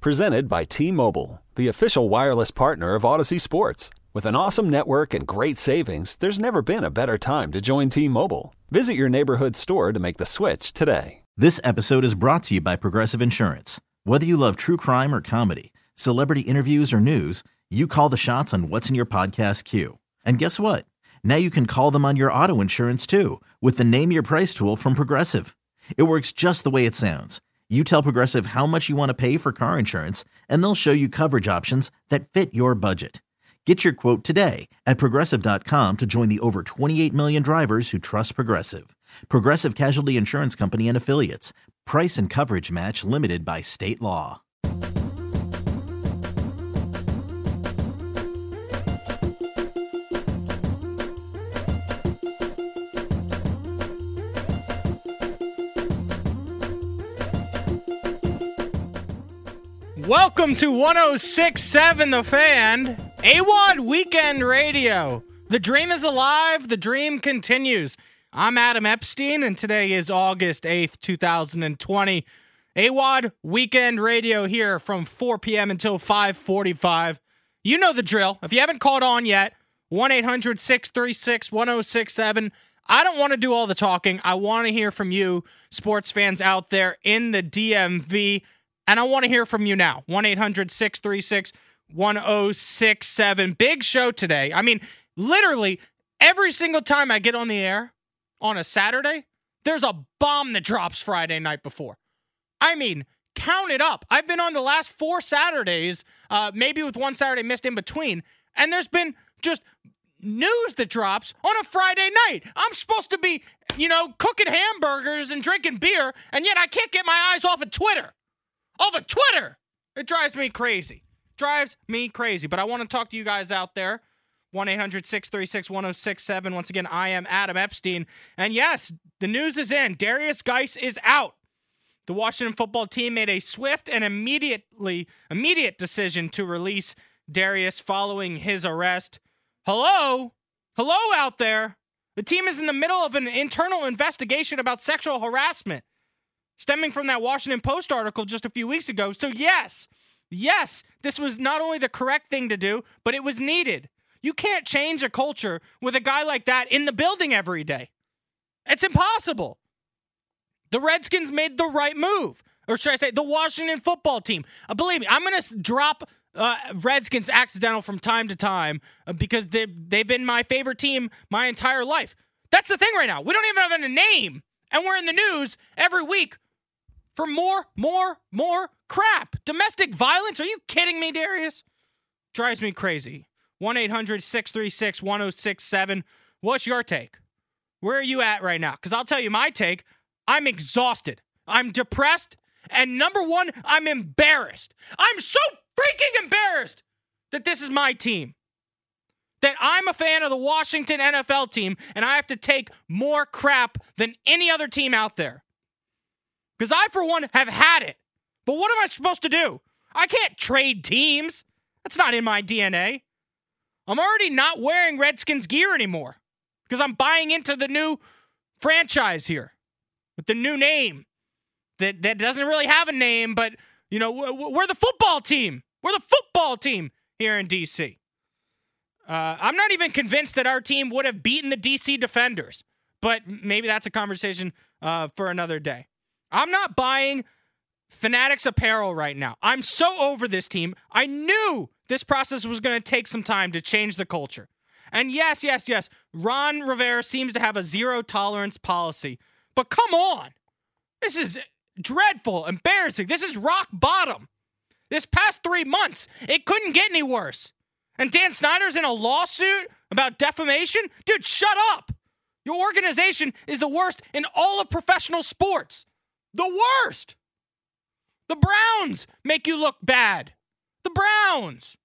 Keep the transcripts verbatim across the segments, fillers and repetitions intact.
Presented by T-Mobile, the official wireless partner of Odyssey Sports. With an awesome network and great savings, there's never been a better time to join T-Mobile. Visit your neighborhood store to make the switch today. This episode is brought to you by Progressive Insurance. Whether you love true crime or comedy, celebrity interviews or news, you call the shots on what's in your podcast queue. And guess what? Now you can call them on your auto insurance too with the Name Your Price tool from Progressive. It works just the way it sounds. You tell Progressive how much you want to pay for car insurance, and they'll show you coverage options that fit your budget. Get your quote today at Progressive dot com to join the over twenty-eight million drivers who trust Progressive. Progressive Casualty Insurance Company and Affiliates. Price and coverage match limited by state law. Welcome to one oh six point seven The Fan, A W O D Weekend Radio. The dream is alive, the dream continues. I'm Adam Epstein, and today is August eighth, two thousand twenty. A W O D Weekend Radio here from four p.m. until five forty-five. You know the drill. If you haven't called on yet, one eight hundred six three six one oh six seven. I don't want to do all the talking. I want to hear from you, sports fans out there in the D M V. And I want to hear from you now. one eight hundred six three six one oh six seven. Big show today. I mean, literally, every single time I get on the air on a Saturday, there's a bomb that drops Friday night before. I mean, count it up. I've been on the last four Saturdays, uh, maybe with one Saturday missed in between, and there's been just news that drops on a Friday night. I'm supposed to be, you know, cooking hamburgers and drinking beer, and yet I can't get my eyes off of Twitter. Off of Twitter! It drives me crazy. Drives me crazy. But I want to talk to you guys out there. one eight hundred six three six one oh six seven. Once again, I am Adam Epstein. And yes, the news is in. Derrius Guice is out. The Washington football team made a swift and immediately immediate decision to release Derrius following his arrest. Hello? Hello out there. The team is in the middle of an internal investigation about sexual harassment, stemming from that Washington Post article just a few weeks ago. So yes, yes, this was not only the correct thing to do, but it was needed. You can't change a culture with a guy like that in the building every day. It's impossible. The Redskins made the right move. Or should I say, the Washington football team. Uh, believe me, I'm going to drop uh, Redskins accidental from time to time uh, because they, they've been my favorite team my entire life. That's the thing right now. We don't even have a name, and we're in the news every week for more, more, more crap. Domestic violence? Are you kidding me, Derrius? Drives me crazy. one eight hundred six three six one oh six seven. What's your take? Where are you at right now? Because I'll tell you my take. I'm exhausted. I'm depressed. And number one, I'm embarrassed. I'm so freaking embarrassed that this is my team. That I'm a fan of the Washington N F L team, and I have to take more crap than any other team out there. Because I, for one, have had it. But what am I supposed to do? I can't trade teams. That's not in my D N A. I'm already not wearing Redskins gear anymore because I'm buying into the new franchise here with the new name that, that doesn't really have a name, but, you know, we're the football team. We're the football team here in D C. Uh, I'm not even convinced that our team would have beaten the D C Defenders, but maybe that's a conversation uh, for another day. I'm not buying Fanatics apparel right now. I'm so over this team. I knew this process was going to take some time to change the culture. And yes, yes, yes, Ron Rivera seems to have a zero tolerance policy. But come on. This is dreadful, embarrassing. This is rock bottom. This past three months, it couldn't get any worse. And Dan Snyder's in a lawsuit about defamation? Dude, shut up. Your organization is the worst in all of professional sports. The worst. The Browns make you look bad. The Browns.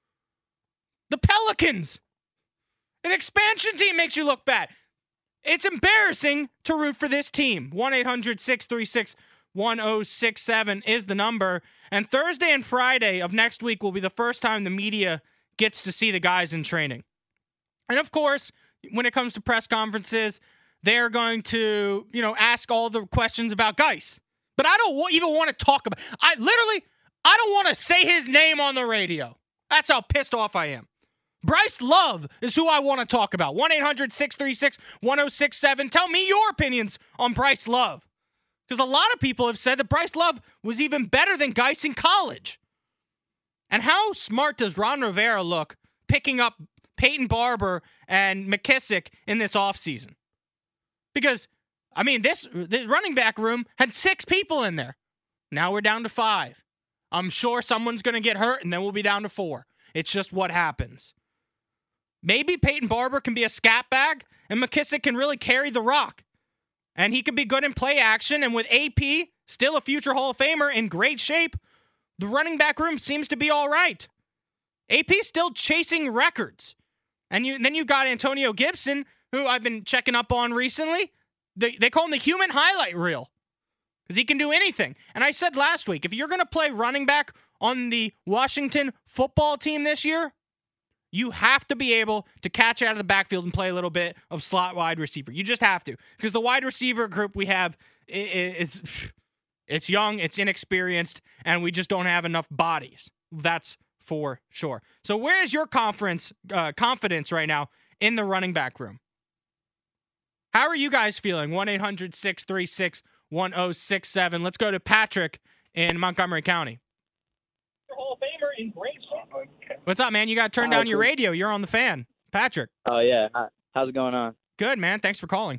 The Pelicans. An expansion team makes you look bad. It's embarrassing to root for this team. one eight hundred six three six one oh six seven is the number. And Thursday and Friday of next week will be the first time the media gets to see the guys in training. And of course, when it comes to press conferences, they're going to, you know, ask all the questions about Guice. But I don't even want to talk about I literally, I don't want to say his name on the radio. That's how pissed off I am. Bryce Love is who I want to talk about. one eight hundred six three six one oh six seven. Tell me your opinions on Bryce Love. Because a lot of people have said that Bryce Love was even better than Geis in college. And how smart does Ron Rivera look picking up Peyton Barber and McKissick in this offseason? Because, I mean, this, this running back room had six people in there. Now we're down to five. I'm sure someone's going to get hurt, and then we'll be down to four. It's just what happens. Maybe Peyton Barber can be a scat bag, and McKissick can really carry the rock. And he could be good in play action, and with A P, still a future Hall of Famer, in great shape, the running back room seems to be all right. A P's still chasing records. And you, then you got Antonio Gibson, who I've been checking up on recently. They, they call him the human highlight reel because he can do anything. And I said last week, if you're going to play running back on the Washington football team this year, you have to be able to catch out of the backfield and play a little bit of slot wide receiver. You just have to. Because the wide receiver group we have is it's young, it's inexperienced, and we just don't have enough bodies. That's for sure. So where is your conference uh, confidence right now in the running back room? How are you guys feeling? one eight hundred six three six one oh six seven. Let's go to Patrick in Montgomery County. Hall of Famer in great shape. What's up, man? You got to turn down your radio. You're on the fan. Patrick. Oh, yeah. How's it going on? Good, man. Thanks for calling.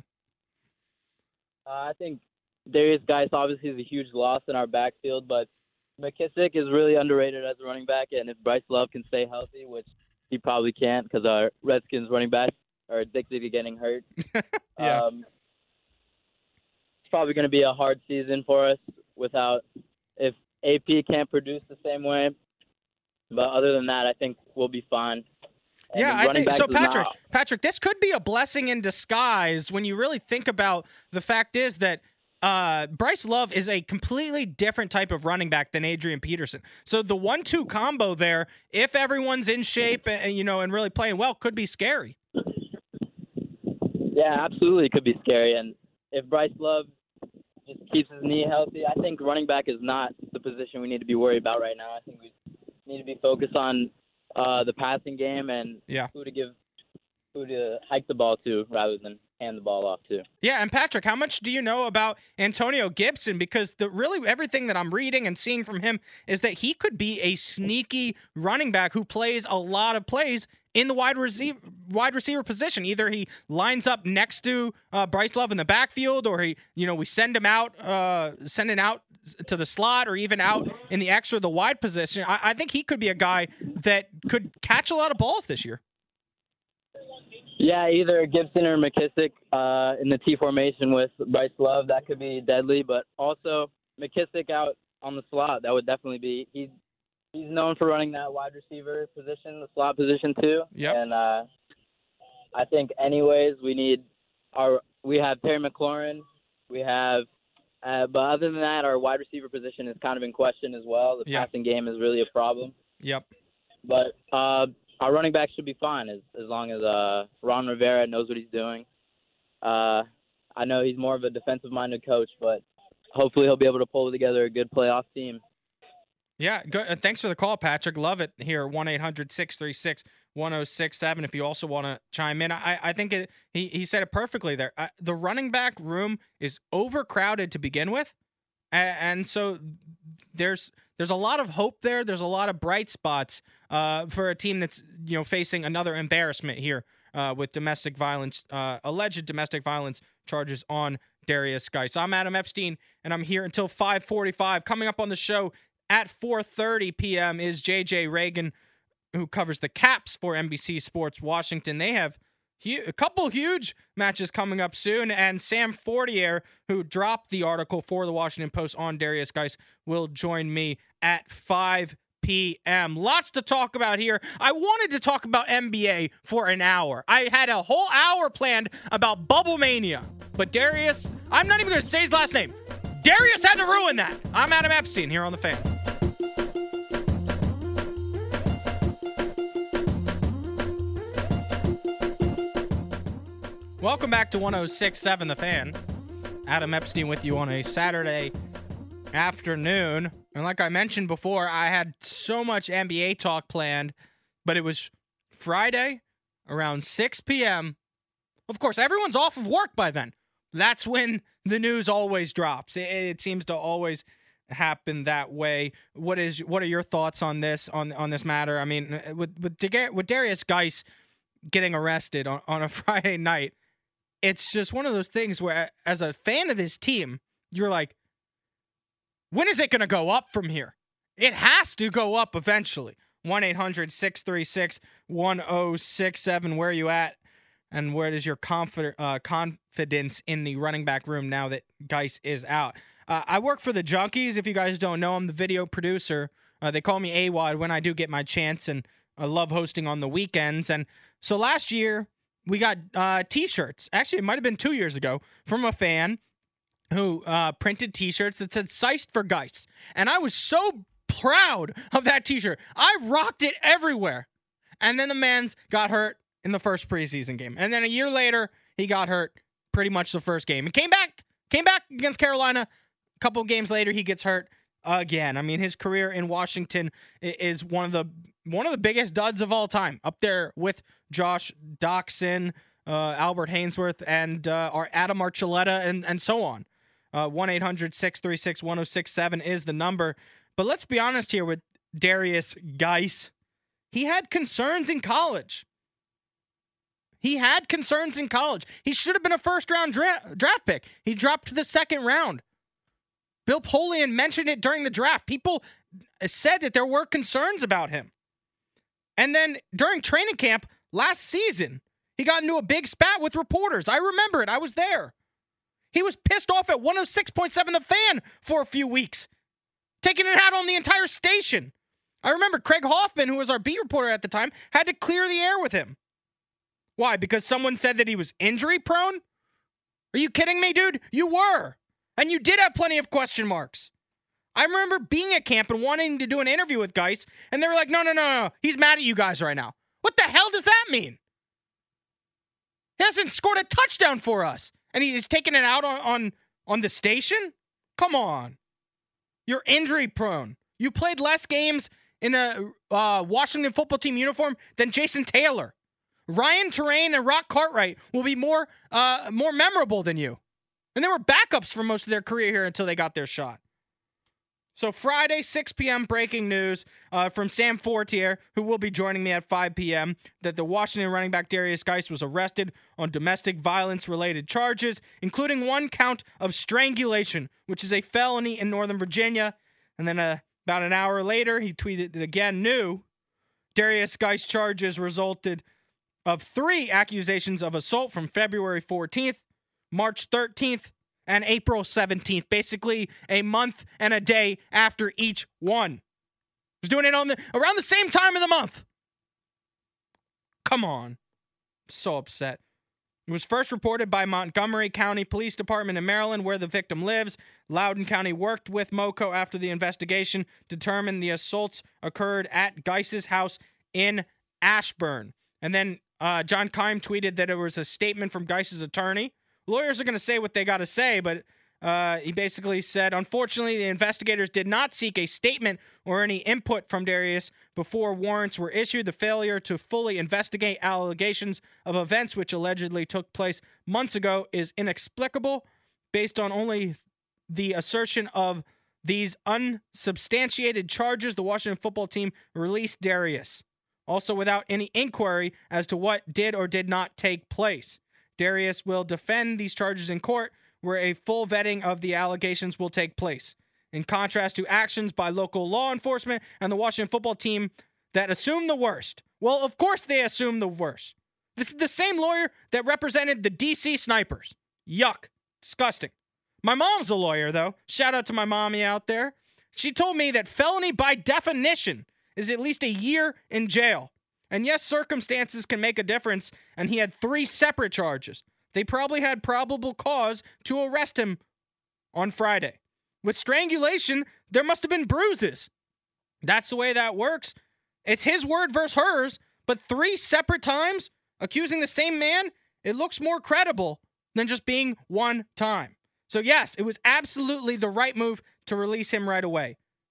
Uh, I think Darius Geis obviously is a huge loss in our backfield, but McKissick is really underrated as a running back, and if Bryce Love can stay healthy, which he probably can't because our Redskins running backs are addicted to getting hurt, yeah. um, it's probably going to be a hard season for us without if A P can't produce the same way. But other than that, I think we'll be fine. And yeah, I think so. Patrick, not... Patrick, this could be a blessing in disguise when you really think about the fact is that uh, Bryce Love is a completely different type of running back than Adrian Peterson. So the one two combo there, if everyone's in shape and you know and really playing well, could be scary. Yeah, absolutely, it could be scary. And if Bryce Love just keeps his knee healthy, I think running back is not the position we need to be worried about right now. I think we need to be focused on uh, the passing game and yeah. who to give, who to hike the ball to rather than hand the ball off to. Yeah, and Patrick, how much do you know about Antonio Gibson? Because the really everything that I'm reading and seeing from him is that he could be a sneaky running back who plays a lot of plays in the wide receiver wide receiver position. Either he lines up next to uh, Bryce Love in the backfield, or he, you know, we send him out, uh, send him out to the slot, or even out in the extra, the wide position. I, I think he could be a guy that could catch a lot of balls this year. Yeah, either Gibson or McKissick uh, in the T formation with Bryce Love, that could be deadly. But also McKissick out on the slot, that would definitely be. He's he's known for running that wide receiver position, the slot position too. Yep. And uh, I think, anyways, we need our. We have Terry McLaurin, we have. Uh, but other than that, our wide receiver position is kind of in question as well. The yep. passing game is really a problem. Yep. But uh, our running back should be fine as as long as uh, Ron Rivera knows what he's doing. Uh, I know he's more of a defensive-minded coach, but hopefully he'll be able to pull together a good playoff team. Yeah, good. Uh, thanks for the call, Patrick. Love it here, one eight hundred six three six one oh six seven. If you also want to chime in, I, I think it, he, he said it perfectly there. Uh, the running back room is overcrowded to begin with, and, and so there's there's a lot of hope there. There's a lot of bright spots uh, for a team that's you know facing another embarrassment here uh, with domestic violence, uh, alleged domestic violence charges on Darius Geis. I'm Adam Epstein, and I'm here until five forty-five. Coming up on the show at four thirty p.m. is J J Reagan, who covers the Caps for N B C Sports Washington. They have hu- a couple huge matches coming up soon, and Sam Fortier, who dropped the article for the Washington Post on Darius Geis, will join me at five p.m. Lots to talk about here. I wanted to talk about N B A for an hour. I had a whole hour planned about Bubble Mania, but Darius, I'm not even going to say his last name. Darius had to ruin that. I'm Adam Epstein here on The Fan. Welcome back to one oh six point seven The Fan. Adam Epstein with you on a Saturday afternoon. And like I mentioned before, I had so much N B A talk planned, but it was Friday around six p.m. Of course, everyone's off of work by then. That's when the news always drops. It, it seems to always happen that way. What is what are your thoughts on this on on this matter? I mean, with with, De- with Darius Geis getting arrested on, on a Friday night, it's just one of those things where, as a fan of this team, you're like, when is it going to go up from here? It has to go up eventually. one eight hundred six three six one oh six seven. Where are you at? And where is your confi- uh, confidence in the running back room now that Geis is out? Uh, I work for the Junkies. If you guys don't know, I'm the video producer. Uh, they call me A W O D when I do get my chance, and I love hosting on the weekends. And so last year, we got uh, T-shirts. Actually, it might have been two years ago from a fan who uh, printed T-shirts that said "Seist for Geis." And I was so proud of that T-shirt. I rocked it everywhere. And then the man's got hurt in the first preseason game. And then a year later, he got hurt pretty much the first game. And came back, came back against Carolina. A couple of games later, he gets hurt again. I mean, his career in Washington is one of the one of the biggest duds of all time, up there with Josh Doxson, uh, Albert Hainsworth, and uh, our Adam Archuleta, and, and so on. Uh, one eight hundred six three six one oh six seven is the number. But let's be honest here with Darius Geis. He had concerns in college. He had concerns in college. He should have been a first-round dra- draft pick. He dropped to the second round. Bill Polian mentioned it during the draft. People said that there were concerns about him. And then during training camp last season, he got into a big spat with reporters. I remember it. I was there. He was pissed off at one oh six point seven The Fan for a few weeks, taking it out on the entire station. I remember Craig Hoffman, who was our beat reporter at the time, had to clear the air with him. Why? Because someone said that he was injury prone? Are you kidding me, dude? You were. And you did have plenty of question marks. I remember being at camp and wanting to do an interview with Geis, and they were like, no, no, no, no. He's mad at you guys right now. What the hell does that mean? He hasn't scored a touchdown for us, and he's taking it out on, on, on the station? Come on. You're injury prone. You played less games in a uh, Washington football team uniform than Jason Taylor. Ryan Terrain and Rock Cartwright will be more uh, more memorable than you. And they were backups for most of their career here until they got their shot. So Friday, six p.m. breaking news uh, from Sam Fortier, who will be joining me at five p.m., that the Washington running back Darius Geis was arrested on domestic violence-related charges, including one count of strangulation, which is a felony in Northern Virginia. And then uh, about an hour later, he tweeted it again, new. Darius Geis charges resulted of three accusations of assault from February fourteenth, March thirteenth, and April seventeenth. Basically, a month and a day after each one. He's doing it on the around the same time of the month. Come on. I'm so upset. It was first reported by Montgomery County Police Department in Maryland, where the victim lives. Loudoun County worked with MoCo after the investigation determined the assaults occurred at Geis's house in Ashburn. And then uh, John Keim tweeted that it was a statement from Geis's attorney. Lawyers are going to say what they got to say, but uh, he basically said, unfortunately, the investigators did not seek a statement or any input from Darius before warrants were issued. The failure to fully investigate allegations of events which allegedly took place months ago is inexplicable based on only the assertion of these unsubstantiated charges. The Washington football team released Darius, also without any inquiry as to what did or did not take place. Darius will defend these charges in court, where a full vetting of the allegations will take place. In contrast to actions by local law enforcement and the Washington football team that assume the worst. Well, of course they assume the worst. This is the same lawyer that represented the D C snipers. Yuck. Disgusting. My mom's a lawyer, though. Shout out to my mommy out there. She told me that felony by definition is at least a year in jail. And yes, circumstances can make a difference, and he had three separate charges. They probably had probable cause to arrest him on Friday. With strangulation, there must have been bruises. That's the way that works. It's his word versus hers, but three separate times accusing the same man, it looks more credible than just being one time. So yes, it was absolutely the right move to release him right away.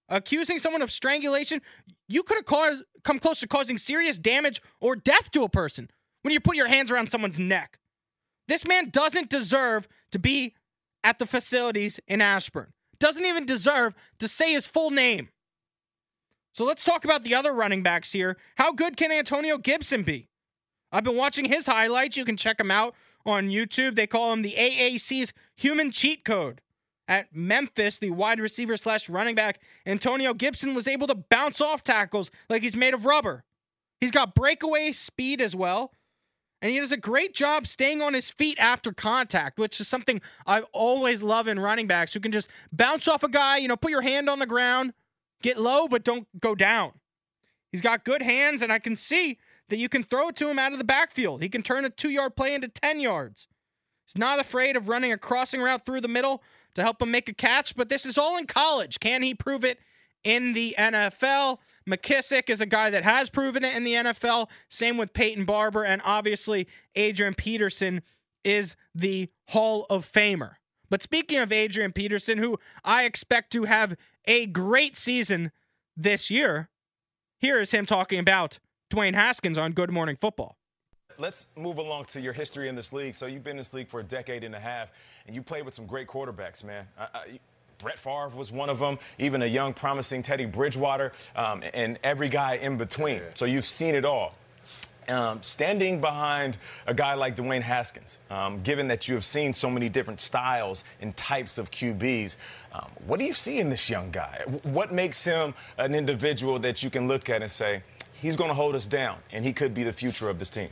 accusing someone of strangulation, you could have caused, come close to causing serious damage or death to a person when you put your hands around someone's neck. This man doesn't deserve to be at the facilities in Ashburn. Doesn't even deserve to say his full name. So let's talk about the other running backs here. How good can Antonio Gibson be? I've been watching his highlights. You can check him out on YouTube. They call him the A A C's human cheat code. At Memphis, the wide receiver slash running back, Antonio Gibson was able to bounce off tackles like he's made of rubber. He's got breakaway speed as well. And he does a great job staying on his feet after contact, which is something I always love in running backs who can just bounce off a guy, you know, put your hand on the ground, get low, but don't go down. He's got good hands, and I can see that you can throw it to him out of the backfield. He can turn a two-yard play into ten yards. He's not afraid of running a crossing route through the middle to help him make a catch, but this is all in college. Can he prove it in the N F L? McKissick is a guy that has proven it in the N F L. Same with Peyton Barber, and obviously Adrian Peterson is the Hall of Famer. But speaking of Adrian Peterson, who I expect to have a great season this year, here is him talking about Dwayne Haskins on Good Morning Football. Let's move along to your history in this league. So you've been in this league for a decade and a half, and you played with some great quarterbacks, man. I, I, Brett Favre was one of them, even a young, promising Teddy Bridgewater, um, and every guy in between. So you've seen it all. Um, standing behind a guy like Dwayne Haskins, um, given that you have seen so many different styles and types of Q Bs, um, what do you see in this young guy? What makes him an individual that you can look at and say, he's going to hold us down, and he could be the future of this team?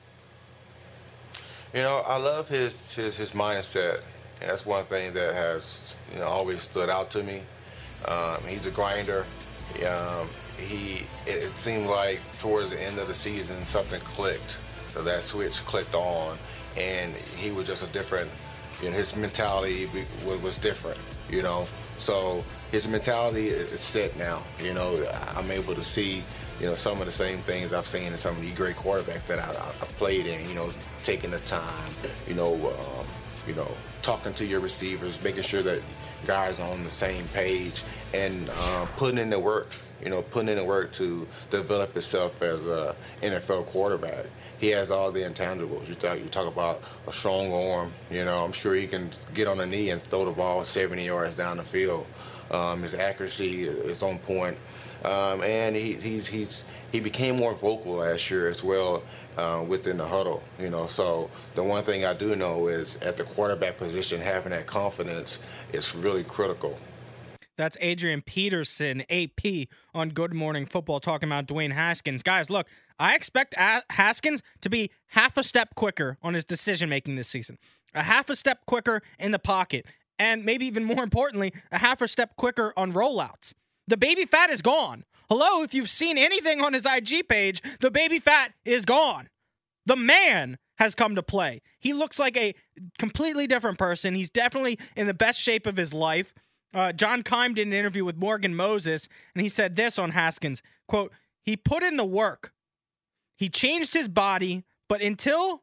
You know, I love his his, his mindset. And that's one thing that has, you know, always stood out to me. Um, he's a grinder. Um, he, it seemed like towards the end of the season, something clicked. So that switch clicked on, and he was just a different, you know, his mentality was, was different, you know. So his mentality is set now. You know, I'm able to see, you know, some of the same things I've seen in some of the great quarterbacks that I, I've played in, you know, taking the time, you know, um, you know, talking to your receivers, making sure that guys are on the same page, and uh, putting in the work, you know, putting in the work to develop himself as a N F L quarterback. He has all the intangibles. You talk, you talk about a strong arm, you know, I'm sure he can get on a knee and throw the ball seventy yards down the field. Um, his accuracy is on point. Um, and he, he's, he's, he became more vocal last year as well uh, within the huddle, you know. So the one thing I do know is at the quarterback position, having that confidence is really critical. That's Adrian Peterson, A P, on Good Morning Football, talking about Dwayne Haskins. Guys, look, I expect a- Haskins to be half a step quicker on his decision-making this season, a half a step quicker in the pocket, and maybe even more importantly, a half a step quicker on rollouts. The baby fat is gone. Hello, if you've seen anything on his I G page, the baby fat is gone. The man has come to play. He looks like a completely different person. He's definitely in the best shape of his life. Uh, John Keim did an interview with Morgan Moses, and he said this on Haskins, quote, he put in the work. He changed his body, but until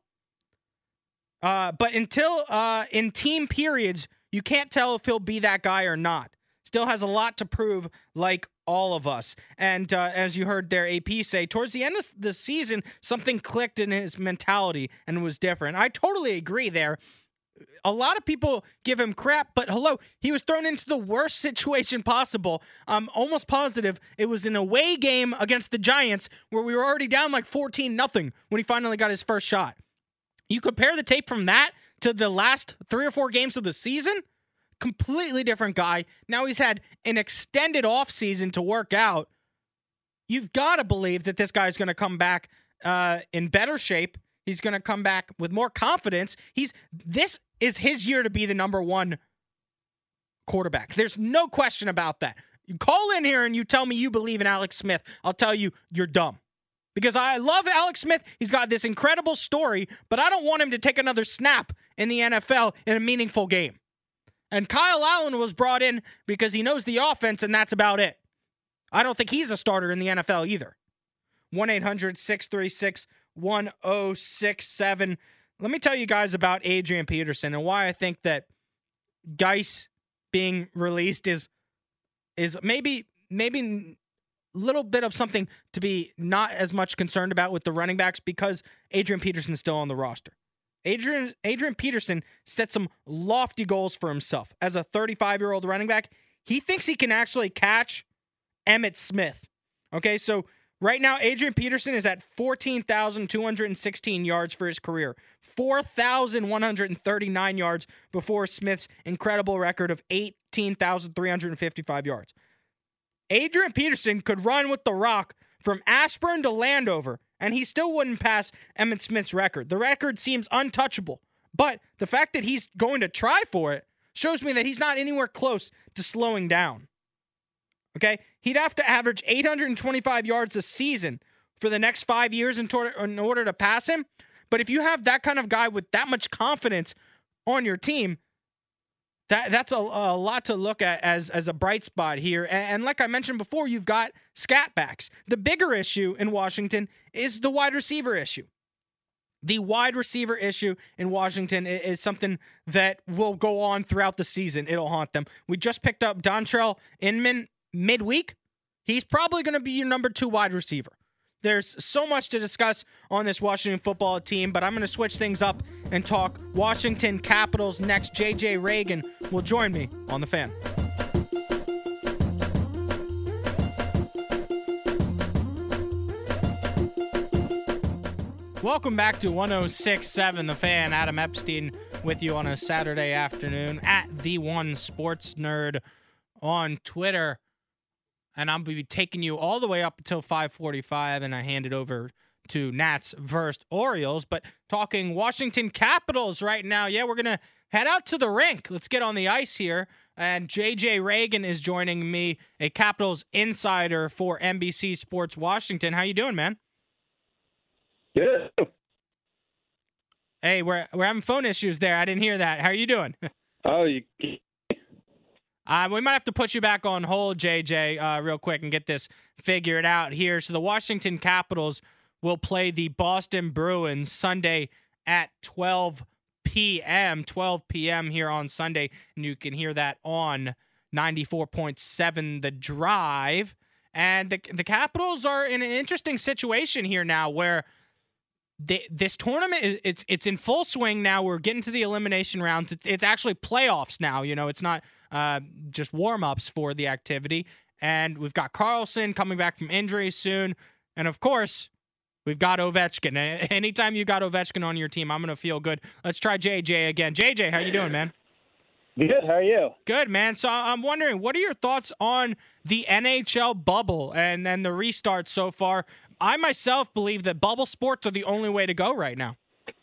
uh, but until uh, in team periods, you can't tell if he'll be that guy or not. Still has a lot to prove, like all of us. And uh, as you heard their A P say, towards the end of the season, something clicked in his mentality and was different. I totally agree there. A lot of people give him crap, but hello, he was thrown into the worst situation possible. I'm almost positive it was an away game against the Giants where we were already down like fourteen nothing when he finally got his first shot. You compare the tape from that to the last three or four games of the season, completely different guy. Now he's had an extended offseason to work out. You've got to believe that this guy's going to come back uh, in better shape. He's going to come back with more confidence. He's this is his year to be the number one quarterback. There's no question about that. You call in here and you tell me you believe in Alex Smith. I'll tell you you're dumb. Because I love Alex Smith. He's got this incredible story, but I don't want him to take another snap in the N F L in a meaningful game. And Kyle Allen was brought in because he knows the offense, and that's about it. I don't think he's a starter in the N F L either. one eight hundred six three six one oh six seven. Let me tell you guys about Adrian Peterson and why I think that Geis being released is is maybe maybe a little bit of something to be not as much concerned about with the running backs because Adrian Peterson's still on the roster. Adrian Adrian Peterson set some lofty goals for himself. As a thirty-five-year-old running back, he thinks he can actually catch Emmitt Smith. Okay, so right now, Adrian Peterson is at fourteen thousand two hundred sixteen yards for his career, four thousand one hundred thirty-nine yards before Smith's incredible record of eighteen thousand three hundred fifty-five yards. Adrian Peterson could run with the rock from Ashburn to Landover, and he still wouldn't pass Emmitt Smith's record. The record seems untouchable, but the fact that he's going to try for it shows me that he's not anywhere close to slowing down. Okay? He'd have to average eight hundred twenty-five yards a season for the next five years in, tor- in order to pass him. But if you have that kind of guy with that much confidence on your team, that that's a, a lot to look at as, as a bright spot here. And, and like I mentioned before, you've got scat backs. The bigger issue in Washington is the wide receiver issue. The wide receiver issue in Washington is something that will go on throughout the season. It'll haunt them. We just picked up Dontrell Inman midweek. He's probably going to be your number two wide receiver. There's so much to discuss on this Washington football team, but I'm going to switch things up and talk Washington Capitals next. J J Reagan will join me on The Fan. Welcome back to one oh six point seven The Fan. Adam Epstein with you on a Saturday afternoon at The One Sports Nerd on Twitter. And I'll be taking you all the way up until five forty-five, and I hand it over to Nats versus Orioles. But talking Washington Capitals right now, yeah, we're going to head out to the rink. Let's get on the ice here. And J J Reagan is joining me, a Capitals insider for N B C Sports Washington. How you doing, man? Good. Hey, we're we're having phone issues there. I didn't hear that. How are you doing? Oh, you... Uh, we might have to put you back on hold, J J, uh, real quick and get this figured out here. So the Washington Capitals will play the Boston Bruins Sunday at twelve p.m., twelve p.m. here on Sunday, and you can hear that on ninety-four point seven The Drive. And the, the Capitals are in an interesting situation here now where They, this tournament, it's it's in full swing now. We're getting to the elimination rounds. It's, it's actually playoffs now. You know, it's not uh, just warm-ups for the activity. And we've got Carlson coming back from injury soon. And, of course, we've got Ovechkin. Anytime you got Ovechkin on your team, I'm going to feel good. Let's try J J again. J J, how you doing, man? Good. How are you? Good, man. So I'm wondering, what are your thoughts on the N H L bubble and then the restart so far? I myself believe that bubble sports are the only way to go right now.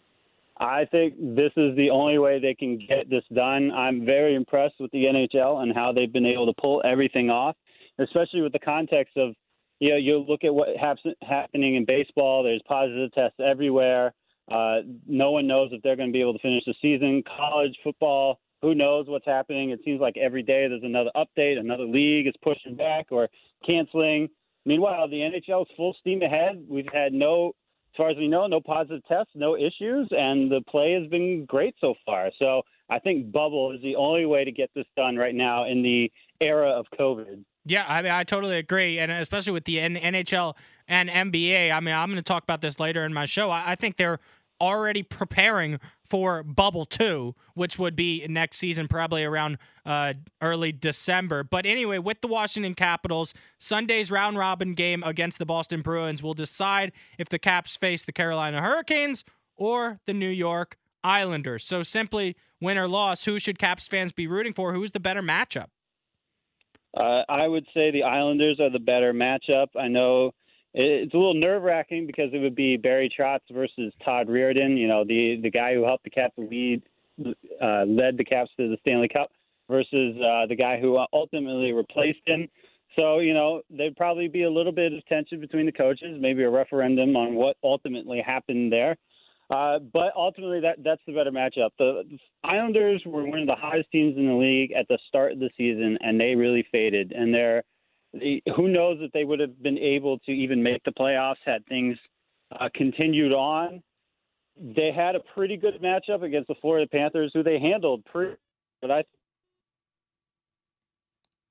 I think this is the only way they can get this done. I'm very impressed with the N H L and how they've been able to pull everything off, especially with the context of, you know, you look at what happens happening in baseball. There's positive tests everywhere. Uh, no one knows if they're going to be able to finish the season. College football, who knows what's happening? It seems like every day there's another update, another league is pushing back or canceling. Meanwhile, the N H L is full steam ahead. We've had no, as far as we know, no positive tests, no issues, and the play has been great so far. So I think bubble is the only way to get this done right now in the era of COVID. Yeah, I mean, I totally agree, and especially with the N H L and N B A. I mean, I'm going to talk about this later in my show. I, I think they're already preparing for Bubble two, which would be next season, probably around uh, early December. But anyway, with the Washington Capitals, Sunday's round-robin game against the Boston Bruins will decide if the Caps face the Carolina Hurricanes or the New York Islanders. So simply, win or loss, who should Caps fans be rooting for? Who's the better matchup? Uh, I would say the Islanders are the better matchup. I know it's a little nerve-wracking because it would be Barry Trotz versus Todd Reardon, you know, the, the guy who helped the Caps lead, uh, led the Caps to the Stanley Cup, versus uh, the guy who ultimately replaced him. So, you know, there'd probably be a little bit of tension between the coaches, maybe a referendum on what ultimately happened there. Uh, but ultimately, that that's the better matchup. The, the Islanders were one of the hottest teams in the league at the start of the season, and they really faded. And they're who knows if they would have been able to even make the playoffs had things uh, continued on. They had a pretty good matchup against the Florida Panthers, who they handled pretty. But I.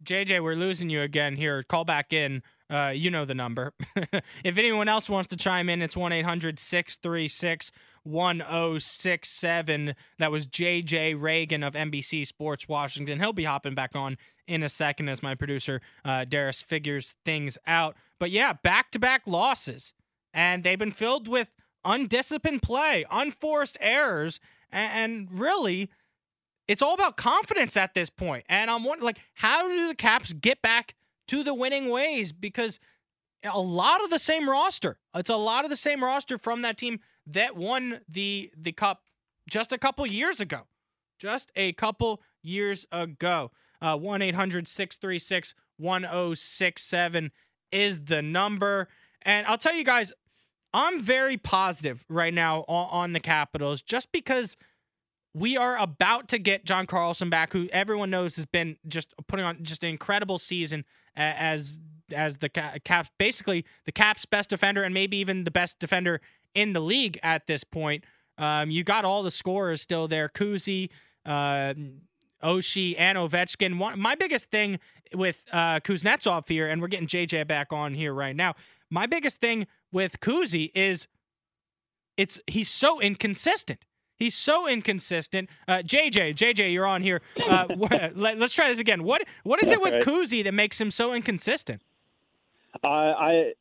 J J, we're losing you again here. Call back in. Uh, you know the number. If anyone else wants to chime in, it's one eight hundred six three six one oh six seven. That was J J Reagan of N B C Sports Washington. He'll be hopping back on in a second as my producer, uh, Darius, figures things out. But yeah, back-to-back losses. And they've been filled with undisciplined play, unforced errors, and, and really, it's all about confidence at this point. And I'm wondering, like, how do the Caps get back to the winning ways? Because a lot of the same roster. It's a lot of the same roster from that team that won the the cup just a couple years ago. Just a couple years ago. Uh, one eight hundred six three six one oh six seven is the number. And I'll tell you guys, I'm very positive right now on, on the Capitals just because we are about to get John Carlson back, who everyone knows has been just putting on just an incredible season as as the Caps, basically the Caps' best defender and maybe even the best defender in the league at this point. Um, you got all the scorers still there: Kuzi, uh, Oshie, and Ovechkin. One, my biggest thing with uh, Kuznetsov here, and we're getting J J back on here right now. My biggest thing with Kuzi is it's he's so inconsistent. He's so inconsistent. Uh, J J, J J, you're on here. Uh, let, let's try this again. What What is it with right. Kuzi that makes him so inconsistent? Uh, I,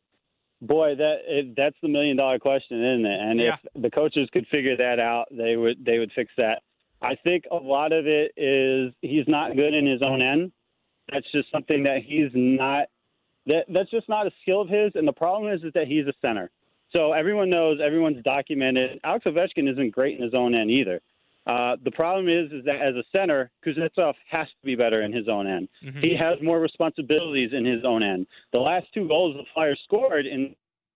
boy, that it, that's the million dollar question, isn't it? And yeah. if the coaches could figure that out, they would they would fix that. I think a lot of it is he's not good in his own end. That's just something that he's not. That that's just not a skill of his. And the problem is, is that he's a center. So everyone knows, everyone's documented. Alex Ovechkin isn't great in his own end either. Uh, the problem is, is that as a center, Kuznetsov has to be better in his own end. Mm-hmm. He has more responsibilities in his own end. The last two goals the Flyers scored, in,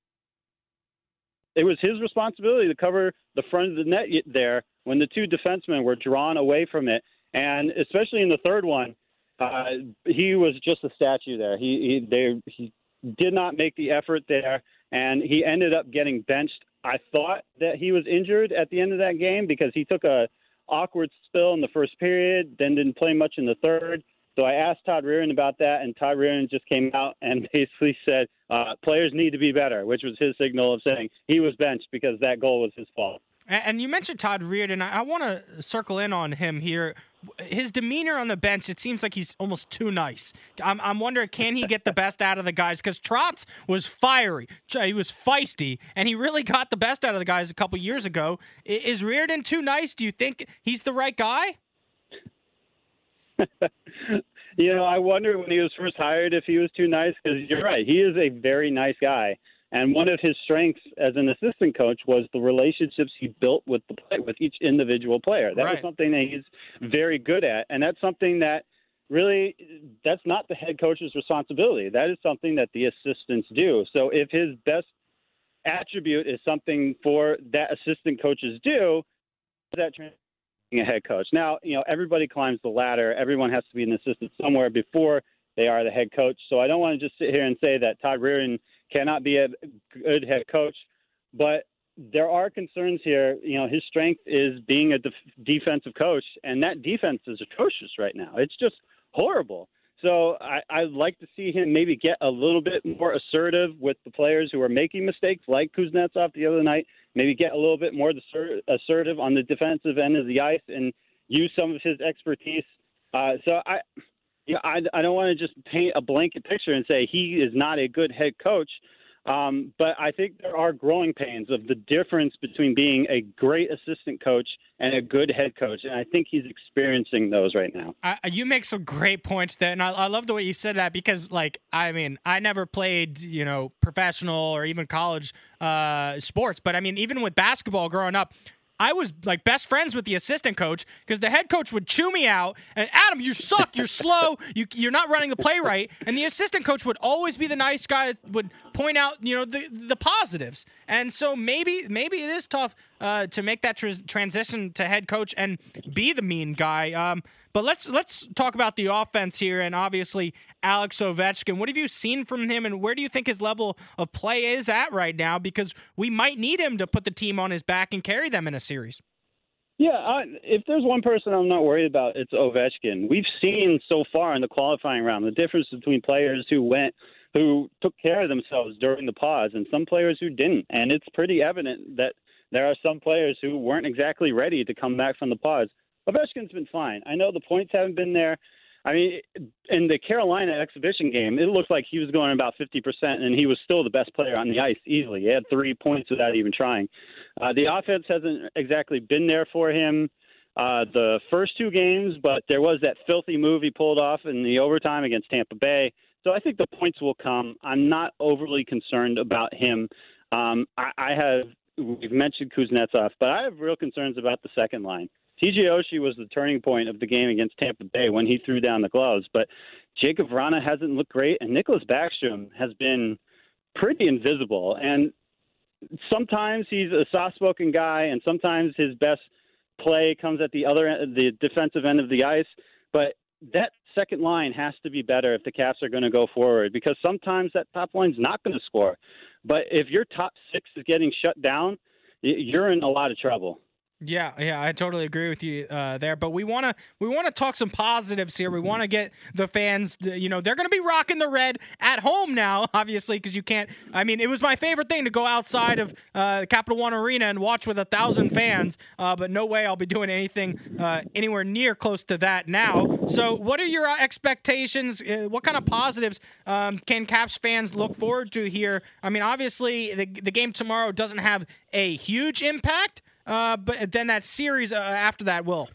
it was his responsibility to cover the front of the net there when the two defensemen were drawn away from it. And especially in the third one, uh, he was just a statue there. He he, they, he did not make the effort there. And he ended up getting benched. I thought that he was injured at the end of that game because he took a awkward spill in the first period, then didn't play much in the third. So I asked Todd Reirden about that, and Todd Reirden just came out and basically said uh, players need to be better, which was his signal of saying he was benched because that goal was his fault. And you mentioned Todd Reirden. I want to circle in on him here. His demeanor on the bench, it seems like he's almost too nice. I'm, I'm wondering, can he get the best out of the guys? Because Trotz was fiery. He was feisty, and he really got the best out of the guys a couple years ago. Is Reirden too nice? Do you think he's the right guy? You know, I wonder when he was first hired if he was too nice, because you're right. He is a very nice guy. And one of his strengths as an assistant coach was the relationships he built with the play, with each individual player. That right. was something that he's very good at. And that's something that really, that's not the head coach's responsibility. That is something that the assistants do. So if his best attribute is something for that assistant coaches do, that being a head coach. Now, you know, everybody climbs the ladder. Everyone has to be an assistant somewhere before they are the head coach. So I don't want to just sit here and say that Todd Reirden cannot be a good head coach, but there are concerns here. You know, his strength is being a def- defensive coach, and that defense is atrocious right now. It's just horrible. So I, I'd like to see him maybe get a little bit more assertive with the players who are making mistakes, like Kuznetsov the other night, maybe get a little bit more assertive on the defensive end of the ice and use some of his expertise. Uh, so I – Yeah, I, I don't want to just paint a blanket picture and say he is not a good head coach, um, but I think there are growing pains of the difference between being a great assistant coach and a good head coach, and I think he's experiencing those right now. I, you make some great points there, and I, I love the way you said that because, like, I mean, I never played, you know, professional or even college uh, sports, but, I mean, even with basketball growing up, I was like best friends with the assistant coach because the head coach would chew me out and Adam, you suck, you're slow, you, you're not running the play right. And the assistant coach would always be the nice guy that would point out, you know, the the positives. And so maybe maybe it is tough uh, to make that tr- transition to head coach and be the mean guy. Um, but let's let's talk about the offense here, and obviously Alex Ovechkin. What have you seen from him, and where do you think his level of play is at right now? Because we might need him to put the team on his back and carry them in a series. Yeah, I, if there's one person I'm not worried about, it's Ovechkin. We've seen so far in the qualifying round the difference between players who went, who took care of themselves during the pause, and some players who didn't. And it's pretty evident that there are some players who weren't exactly ready to come back from the pause. Ovechkin's been fine. I know the points haven't been there. I mean, in the Carolina exhibition game, it looked like he was going about fifty percent, and he was still the best player on the ice easily. He had three points without even trying. Uh, the offense hasn't exactly been there for him uh, the first two games, but there was that filthy move he pulled off in the overtime against Tampa Bay. So I think the points will come. I'm not overly concerned about him. Um, I, I have we've mentioned Kuznetsov, but I have real concerns about the second line. T J Oshie was the turning point of the game against Tampa Bay when he threw down the gloves, but Jacob Vrana hasn't looked great, and Nicholas Backstrom has been pretty invisible. And sometimes he's a soft-spoken guy, and sometimes his best play comes at the other end, the defensive end of the ice. But that second line has to be better if the Caps are going to go forward, because sometimes that top line's not going to score. But if your top six is getting shut down, you're in a lot of trouble. Yeah, yeah, I totally agree with you uh, there. But we want to we want to talk some positives here. We want to get the fans, to, you know, they're going to be rocking the red at home now, obviously, because you can't. I mean, it was my favorite thing to go outside of uh, Capital One Arena and watch with a thousand fans. Uh, but no way I'll be doing anything uh, anywhere near close to that now. So, what are your expectations? Uh, what kind of positives um, can Caps fans look forward to here? I mean, obviously, the the game tomorrow doesn't have a huge impact. Uh, but then that series uh, after that will.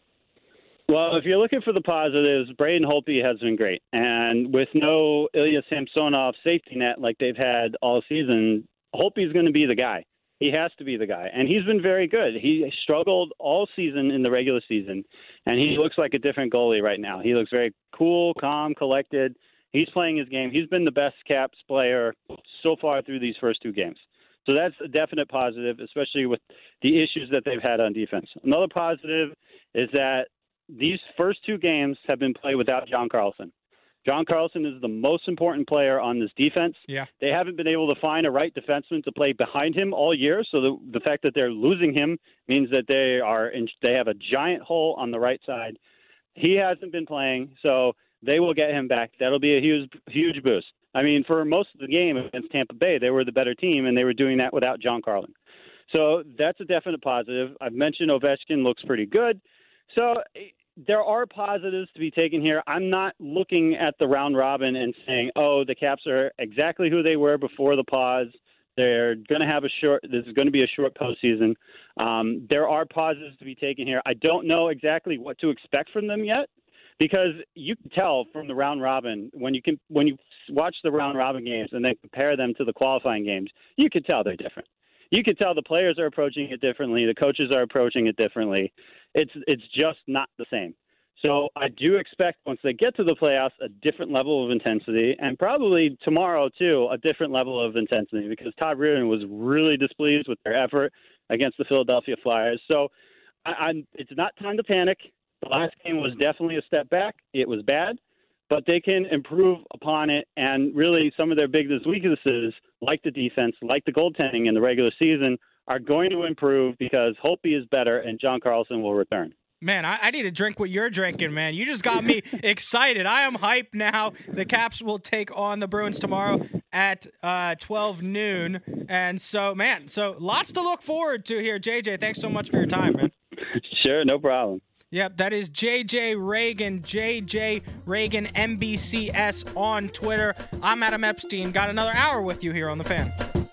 Well, if you're looking for the positives, Braden Holtby has been great. And with no Ilya Samsonov safety net like they've had all season, Holtby's going to be the guy. He has to be the guy. And he's been very good. He struggled all season in the regular season, and he looks like a different goalie right now. He looks very cool, calm, collected. He's playing his game. He's been the best Caps player so far through these first two games. So that's a definite positive, especially with the issues that they've had on defense. Another positive is that these first two games have been played without John Carlson. John Carlson is the most important player on this defense. Yeah. They haven't been able to find a right defenseman to play behind him all year, so the, the fact that they're losing him means that they are in, they have a giant hole on the right side. He hasn't been playing, so they will get him back. That'll be a huge, huge boost. I mean, for most of the game against Tampa Bay, they were the better team, and they were doing that without John Carlson. So that's a definite positive. I've mentioned Ovechkin looks pretty good. So there are positives to be taken here. I'm not looking at the round robin and saying, oh, the Caps are exactly who they were before the pause. They're going to have a short – this is going to be a short postseason. Um, there are positives to be taken here. I don't know exactly what to expect from them yet, because you can tell from the round robin when you can when you watch the round robin games and then compare them to the qualifying games, you can tell they're different. You can tell the players are approaching it differently, the coaches are approaching it differently. It's it's just not the same. So I do expect once they get to the playoffs a different level of intensity, and probably tomorrow too a different level of intensity, because Todd Reirden was really displeased with their effort against the Philadelphia Flyers. So I, I'm, it's not time to panic. The last game was definitely a step back. It was bad, but they can improve upon it. And really some of their biggest weaknesses, like the defense, like the goaltending in the regular season, are going to improve because Holtby is better and John Carlson will return. Man, I, I need to drink what you're drinking, man. You just got me excited. I am hyped now. The Caps will take on the Bruins tomorrow at uh, twelve noon. And so, man, so lots to look forward to here. J J, thanks so much for your time, man. Sure, no problem. Yep, that is J J Reagan, J J Reagan M B C S on Twitter. I'm Adam Epstein. Got another hour with you here on The Fan.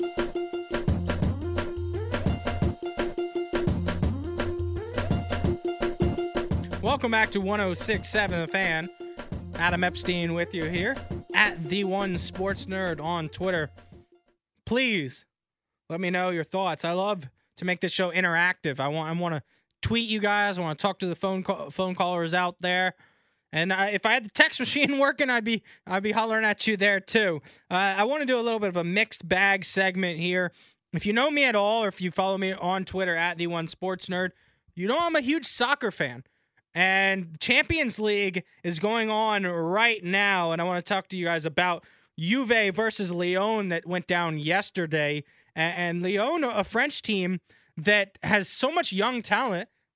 Welcome back to one oh six point seven The Fan. Adam Epstein with you here at The One Sports Nerd on Twitter. Please let me know your thoughts. I love to make this show interactive. I want I want to tweet you guys. I want to talk to the phone call, phone callers out there. And I, if I had the text machine working, I'd be I'd be hollering at you there too. Uh, I want to do a little bit of a mixed bag segment here. If you know me at all, or if you follow me on Twitter at The One Sports Nerd, you know I'm a huge soccer fan. And Champions League is going on right now, and I want to talk to you guys about Juve versus Lyon that went down yesterday. And Lyon, a French team that has so much young talent,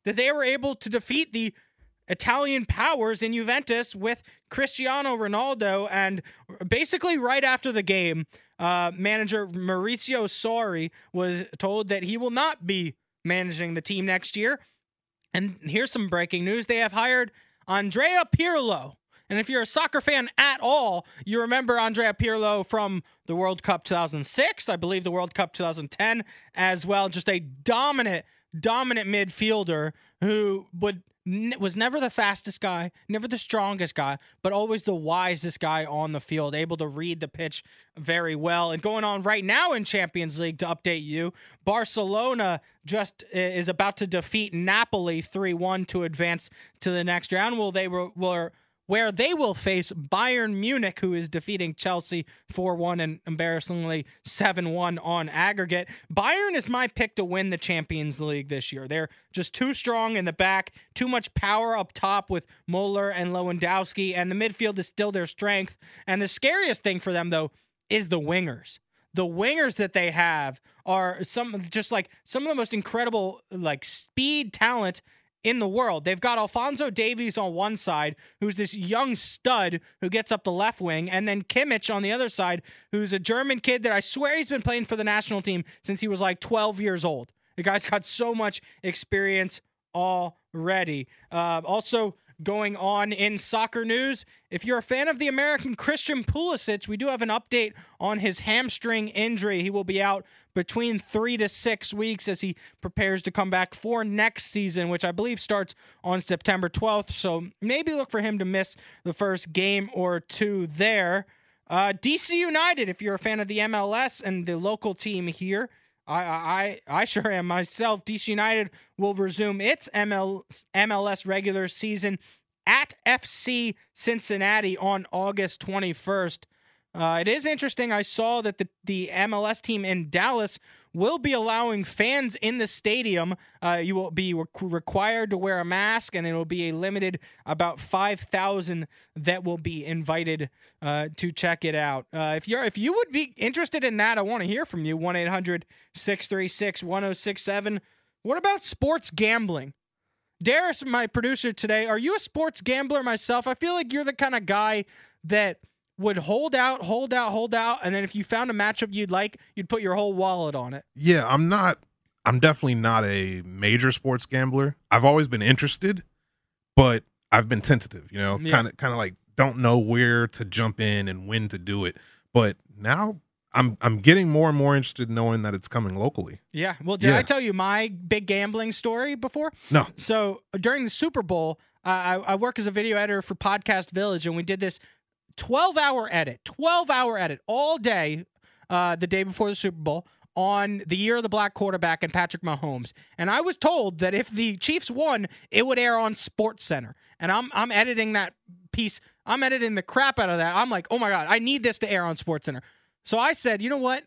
that they were able to defeat the Italian powers in Juventus with Cristiano Ronaldo. And basically right after the game, uh, manager Maurizio Sarri was told that he will not be managing the team next year. And here's some breaking news. They have hired Andrea Pirlo. And if you're a soccer fan at all, you remember Andrea Pirlo from the World Cup two thousand six, I believe the World Cup two thousand ten as well. Just a dominant, dominant midfielder who would was never the fastest guy, never the strongest guy, but always the wisest guy on the field, able to read the pitch very well. And going on right now in Champions League, to update you, Barcelona just is about to defeat Napoli three one to advance to the next round. Well, they were, were where they will face Bayern Munich, who is defeating Chelsea four one and embarrassingly seven one on aggregate. Bayern is my pick to win the Champions League this year. They're just too strong in the back, too much power up top with Muller and Lewandowski, and the midfield is still their strength. And the scariest thing for them, though, is the wingers. The wingers that they have are some just like some of the most incredible like speed talent in the world. They've got Alphonso Davies on one side, who's this young stud who gets up the left wing, and then Kimmich on the other side, who's a German kid that I swear he's been playing for the national team since he was like twelve years old. The guy's got so much experience already. Uh, also going on in soccer news, if you're a fan of the American Christian Pulisic, we do have an update on his hamstring injury. He will be out between three to six weeks as he prepares to come back for next season, which I believe starts on September twelfth. So maybe look for him to miss the first game or two there. Uh, D C United, if you're a fan of the M L S and the local team here, I I I sure am myself. D C United will resume its M L, M L S regular season at F C Cincinnati on August twenty-first. Uh, it is interesting. I saw that the, the M L S team in Dallas will be allowing fans in the stadium. Uh, you will be re- required to wear a mask, and it will be a limited about five thousand that will be invited uh, to check it out. Uh, if you're if you would be interested in that, I want to hear from you. one eight hundred six three six one oh six seven. What about sports gambling? Darius, my producer today, are you a sports gambler myself? I feel like you're the kind of guy that would hold out, hold out, hold out, and then if you found a matchup you'd like, you'd put your whole wallet on it. Yeah, I'm not, I'm definitely not a major sports gambler. I've always been interested, but I've been tentative, you know, kind of kind of like don't know where to jump in and when to do it. But now I'm I'm getting more and more interested knowing that it's coming locally. Yeah. Well, did yeah. I tell you my big gambling story before? No. So during the Super Bowl, uh, I, I work as a video editor for Podcast Village, and we did this twelve-hour edit, twelve-hour edit all day uh, the day before the Super Bowl on the year of the black quarterback and Patrick Mahomes. And I was told that if the Chiefs won, it would air on SportsCenter. And I'm I'm editing that piece. I'm editing the crap out of that. I'm like, oh, my God, I need this to air on SportsCenter. So I said, you know what?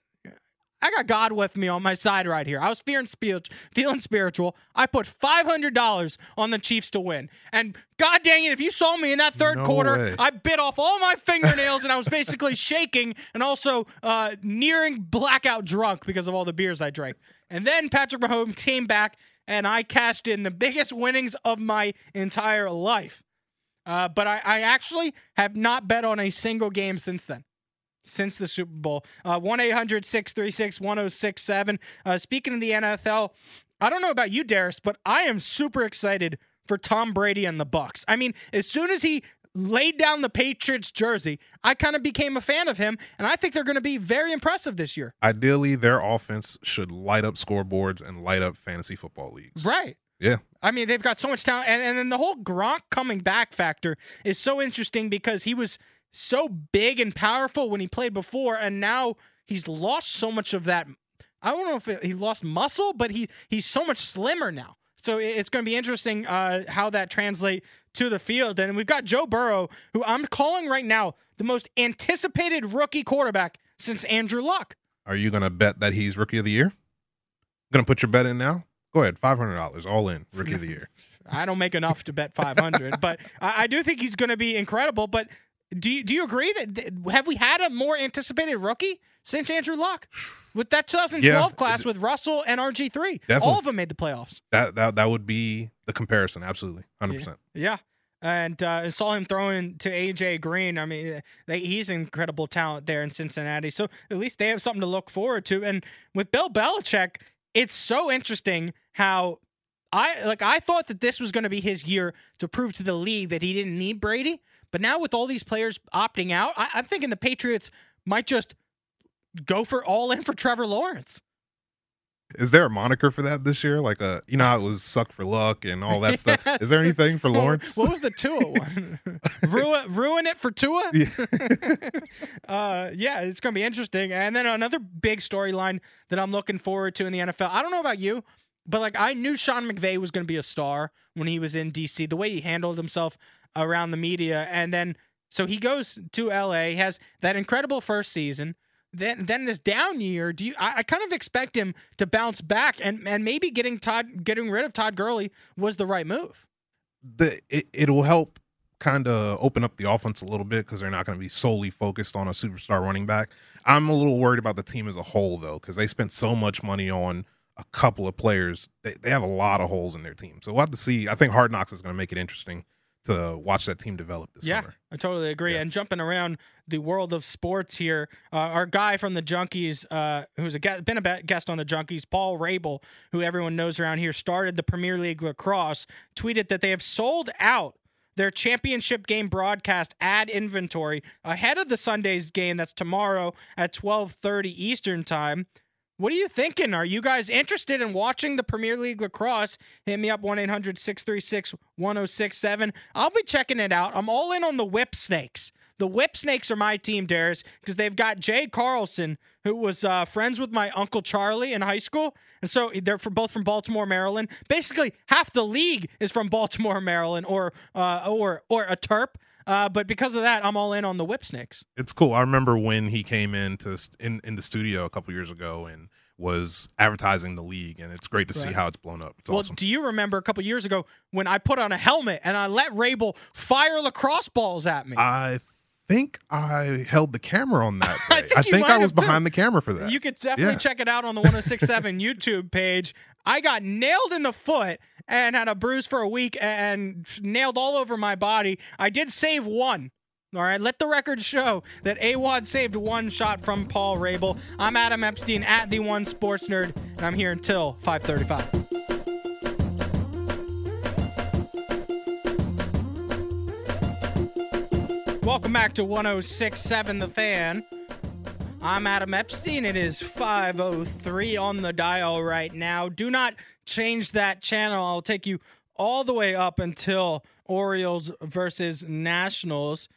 I got God with me on my side right here. I was feeling, spirit, feeling spiritual. I put five hundred dollars on the Chiefs to win. And God dang it, if you saw me in that third no quarter, way. I bit off all my fingernails and I was basically shaking and also uh, nearing blackout drunk because of all the beers I drank. And then Patrick Mahomes came back and I cashed in the biggest winnings of my entire life. Uh, but I, I actually have not bet on a single game since then. Since the Super Bowl. Uh, one eight hundred six three six one oh six seven. Uh, speaking of the N F L, I don't know about you, Darius, but I am super excited for Tom Brady and the Bucs. I mean, as soon as he laid down the Patriots jersey, I kind of became a fan of him, and I think they're going to be very impressive this year. Ideally, their offense should light up scoreboards and light up fantasy football leagues. Right. Yeah. I mean, they've got so much talent, and, and then the whole Gronk coming back factor is so interesting because he was so big and powerful when he played before, and now he's lost so much of that. I don't know if it, he lost muscle, but he he's so much slimmer now. So it's going to be interesting uh, how that translates to the field. And we've got Joe Burrow, who I'm calling right now the most anticipated rookie quarterback since Andrew Luck. Are you going to bet that he's rookie of the year? Going to put your bet in now? Go ahead, five hundred dollars, all in, rookie of the year. I don't make enough to bet five hundred, but I, I do think he's going to be incredible. But Do you, do you agree that have we had a more anticipated rookie since Andrew Luck? With that twenty twelve Yeah, class with Russell and R G three, definitely. all of them made the playoffs. That that that would be the comparison, absolutely, one hundred percent. Yeah. And uh, I saw him throwing to A J Green. I mean, they, he's an incredible talent there in Cincinnati. So at least they have something to look forward to. And with Bill Belichick, it's so interesting how I like I thought that this was going to be his year to prove to the league that he didn't need Brady. But now with all these players opting out, I, I'm thinking the Patriots might just go for all in for Trevor Lawrence. Is there a moniker for that this year? Like a, you know, how it was suck for luck and all that stuff. Is there anything for Lawrence? What was the Tua one? ruin, ruin it for Tua? Yeah. uh, yeah, it's going to be interesting. And then another big storyline that I'm looking forward to in the N F L. I don't know about you, but like I knew Sean McVay was going to be a star when he was in D C. The way he handled himself around the media, and then so he goes to L A, has that incredible first season. Then, then this down year, do you? I, I kind of expect him to bounce back, and, and maybe getting Todd, getting rid of Todd Gurley was the right move. The it, it'll help kind of open up the offense a little bit because they're not going to be solely focused on a superstar running back. I'm a little worried about the team as a whole though, because they spent so much money on a couple of players. They they have a lot of holes in their team, so we'll have to see. I think Hard Knocks is going to make it interesting to watch that team develop this yeah, summer. I totally agree. Yeah. And jumping around the world of sports here, uh, our guy from the Junkies, uh, who's a guest, been a guest on the Junkies, Paul Rabel, who everyone knows around here, started the Premier League Lacrosse, tweeted that they have sold out their championship game broadcast ad inventory ahead of the Sunday's game. That's tomorrow at twelve thirty Eastern time. What are you thinking? Are you guys interested in watching the Premier League Lacrosse? Hit me up, one eight hundred six three six one oh six seven. I'll be checking it out. I'm all in on the Whip Snakes. The Whip Snakes are my team, Darius, because they've got Jay Carlson, who was uh, friends with my Uncle Charlie in high school. And so they're for, both from Baltimore, Maryland. Basically, half the league is from Baltimore, Maryland, or uh, or or a Terp. Uh, but because of that, I'm all in on the Whip Snakes. It's cool. I remember when he came into in in the studio a couple years ago and was advertising the league, and it's great to right. see how it's blown up. It's well, awesome. Do you remember a couple years ago when I put on a helmet and I let Rabel fire lacrosse balls at me? I think I held the camera on that day. I think, I, think I was behind too. the camera for that. You could definitely yeah. check it out on the one oh six seven YouTube page. I got nailed in the foot and had a bruise for a week and nailed all over my body. I did save one. All right, let the record show that A W O D saved one shot from Paul Rabel. I'm Adam Epstein at The One Sports Nerd, and I'm here until five thirty-five. Welcome back to one oh six seven The Fan. I'm Adam Epstein. It is five oh three on the dial right now. Do not change that channel. I'll take you all the way up until Orioles versus Nationals.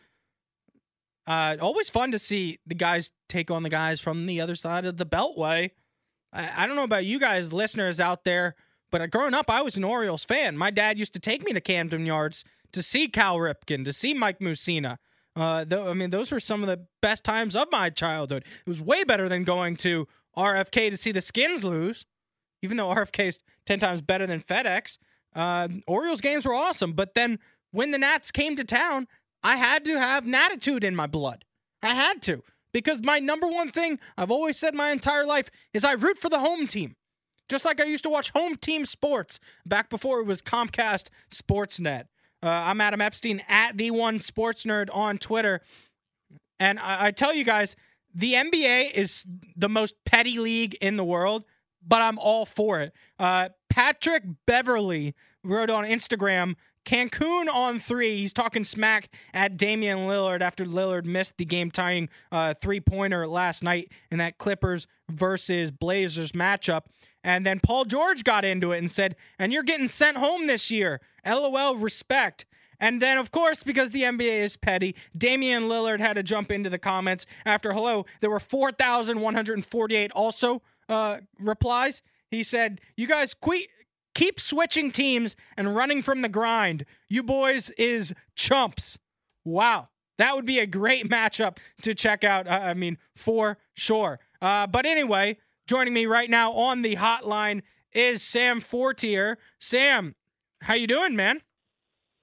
Uh, always fun to see the guys take on the guys from the other side of the Beltway. I, I don't know about you guys, listeners out there, but growing up, I was an Orioles fan. My dad used to take me to Camden Yards to see Cal Ripken, to see Mike Mussina. Uh, th- I mean, those were some of the best times of my childhood. It was way better than going to R F K to see the Skins lose, even though R F K is ten times better than FedEx. Uh, Orioles games were awesome, but then when the Nats came to town, I had to have Natitude in my blood. I had to, because my number one thing I've always said my entire life is I root for the home team. Just like I used to watch Home Team Sports back before it was Comcast Sportsnet. Uh, I'm Adam Epstein at The One Sports Nerd on Twitter. And I, I tell you guys, the N B A is the most petty league in the world, but I'm all for it. Uh, Patrick Beverly wrote on Instagram, Cancun on three. He's talking smack at Damian Lillard after Lillard missed the game-tying uh, three-pointer last night in that Clippers versus Blazers matchup. And then Paul George got into it and said, and you're getting sent home this year. LOL, respect. And then, of course, because the N B A is petty, Damian Lillard had to jump into the comments after, hello, there were four thousand one hundred forty-eight also uh, replies. He said, you guys que- keep switching teams and running from the grind. You boys is chumps. Wow. That would be a great matchup to check out, uh, I mean, for sure. Uh, but anyway, joining me right now on the hotline is Sam Fortier. Sam, how you doing, man?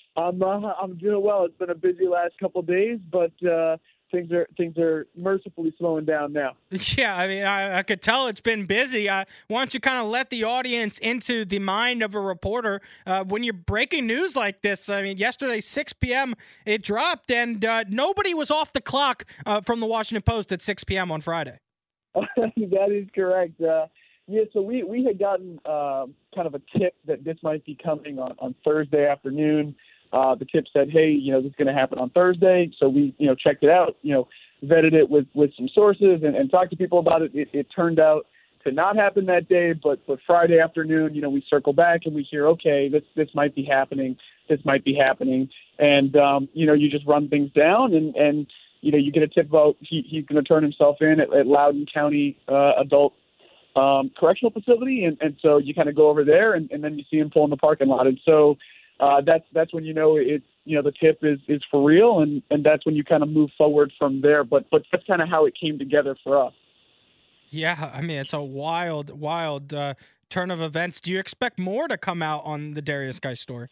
I'm uh, I'm doing well. It's been a busy last couple of days, but uh, things are things are mercifully slowing down now. Yeah, I mean, I, I could tell it's been busy. Uh, why don't you kind of let the audience into the mind of a reporter uh, when you're breaking news like this? I mean, yesterday, six p.m., it dropped, and uh, nobody was off the clock uh, from the Washington Post at six p.m. on Friday. That is correct. Uh, yeah, so we, we had gotten uh, kind of a tip that this might be coming on, on Thursday afternoon. Uh, the tip said, hey, you know, this is going to happen on Thursday. So we, you know, checked it out, you know, vetted it with, with some sources and, and talked to people about it. it. It turned out to not happen that day, but, but Friday afternoon, you know, we circle back and we hear, okay, this, this might be happening. This might be happening. And, um, you know, you just run things down and, and you know, you get a tip about he, he's going to turn himself in at, at Loudoun County uh, Adult um, Correctional Facility. And, and so you kind of go over there and, and then you see him pull in the parking lot. And so uh, that's that's when you know it's, you know, the tip is, is for real. And, and that's when you kind of move forward from there. But, but that's kind of how it came together for us. Yeah, I mean, it's a wild, wild uh, turn of events. Do you expect more to come out on the Derrius Guice story?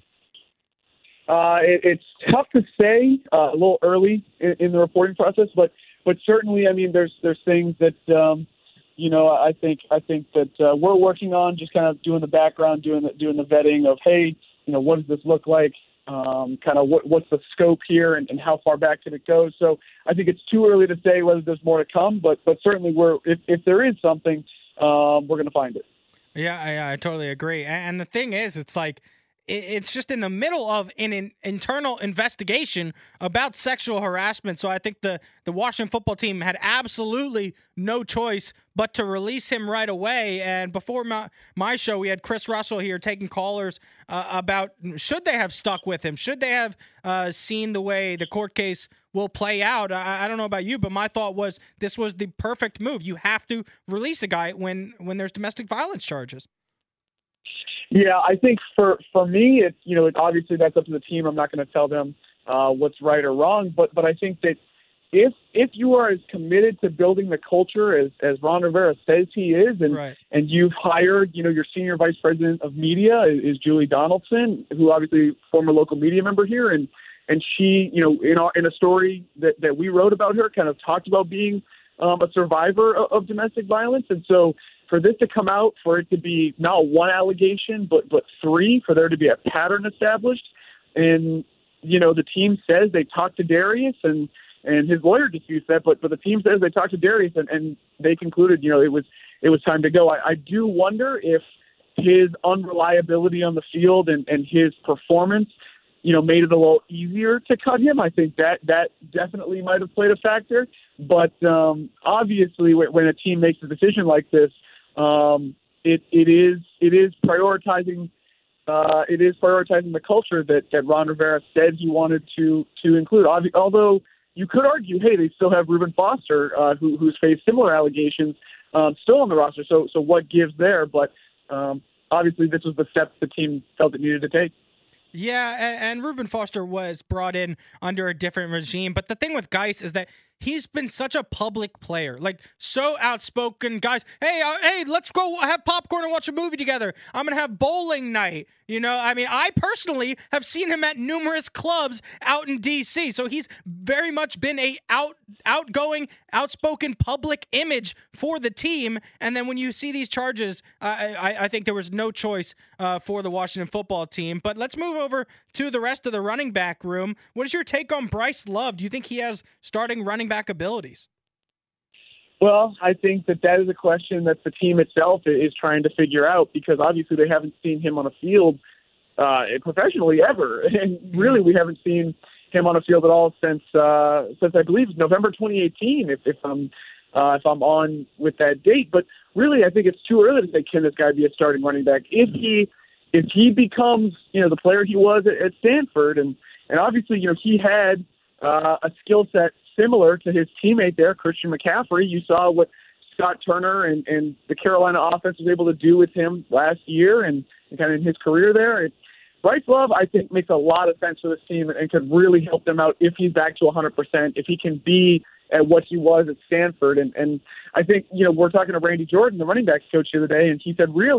Uh, it, it's tough to say, uh, a little early in, in the reporting process, but but certainly, I mean, there's there's things that um, you know I think I think that uh, we're working on, just kind of doing the background, doing the doing the vetting of, hey, you know, what does this look like? Um, kind of what what's the scope here, and, and how far back can it go? So I think it's too early to say whether there's more to come, but but certainly we're if if there is something, um, we're going to find it. Yeah, I, I totally agree. And the thing is, it's like, it's just in the middle of an, an internal investigation about sexual harassment. So I think the, the Washington football team had absolutely no choice but to release him right away. And before my, my show, we had Chris Russell here taking callers uh, about should they have stuck with him? Should they have uh, seen the way the court case will play out? I, I don't know about you, but my thought was this was the perfect move. You have to release a guy when, when there's domestic violence charges. Yeah, I think for, for me, it's, you know, it, obviously that's up to the team. I'm not going to tell them uh, what's right or wrong, but but I think that if if you are as committed to building the culture as, as Ron Rivera says he is, and right. and you've hired, you know, your senior vice president of media is, is Julie Donaldson, who obviously former local media member here, and and she, you know, in our, in a story that, that we wrote about her, kind of talked about being um, a survivor of, of domestic violence, and so. For this to come out, for it to be not one allegation, but but three, for there to be a pattern established, and you know the team says they talked to Derrius, and and his lawyer disputes that, but but the team says they talked to Derrius, and, and they concluded, you know, it was it was time to go. I, I do wonder if his unreliability on the field and, and his performance, you know, made it a little easier to cut him. I think that that definitely might have played a factor, but um, obviously when a team makes a decision like this. Um, it, it is it is prioritizing uh, it is prioritizing the culture that, that Ron Rivera said he wanted to to include. Although you could argue, hey, they still have Reuben Foster, uh, who, who's faced similar allegations, um, still on the roster. So so what gives there? But um, obviously, this was the step the team felt it needed to take. Yeah, and, and Reuben Foster was brought in under a different regime. But the thing with Guice is that he's been such a public player, like so outspoken. Guys, hey, uh, hey, let's go have popcorn and watch a movie together. I'm going to have bowling night. You know, I mean, I personally have seen him at numerous clubs out in D C. So he's very much been a out, outgoing, outspoken public image for the team. And then when you see these charges, uh, I, I think there was no choice uh, for the Washington football team. But let's move over to the rest of the running back room. What is your take on Bryce Love? Do you think he has starting running back abilities? Well, I think that that is a question that the team itself is trying to figure out, because obviously they haven't seen him on a field uh, professionally ever, and really we haven't seen him on a field at all since uh, since I believe November twenty eighteen, if, if I'm uh, if I'm on with that date. But really, I think it's too early to say, can this guy be a starting running back? If he if he becomes, you know, the player he was at, at Stanford, and and obviously, you know, he had uh, a skill set similar to his teammate there, Christian McCaffrey. You saw what Scott Turner and, and the Carolina offense was able to do with him last year and, and kind of in his career there. It, Bryce Love, I think, makes a lot of sense for this team and could really help them out if he's back to one hundred percent, if he can be at what he was at Stanford. And, and I think, you know, we're talking to Randy Jordan, the running backs coach the other day, and he said really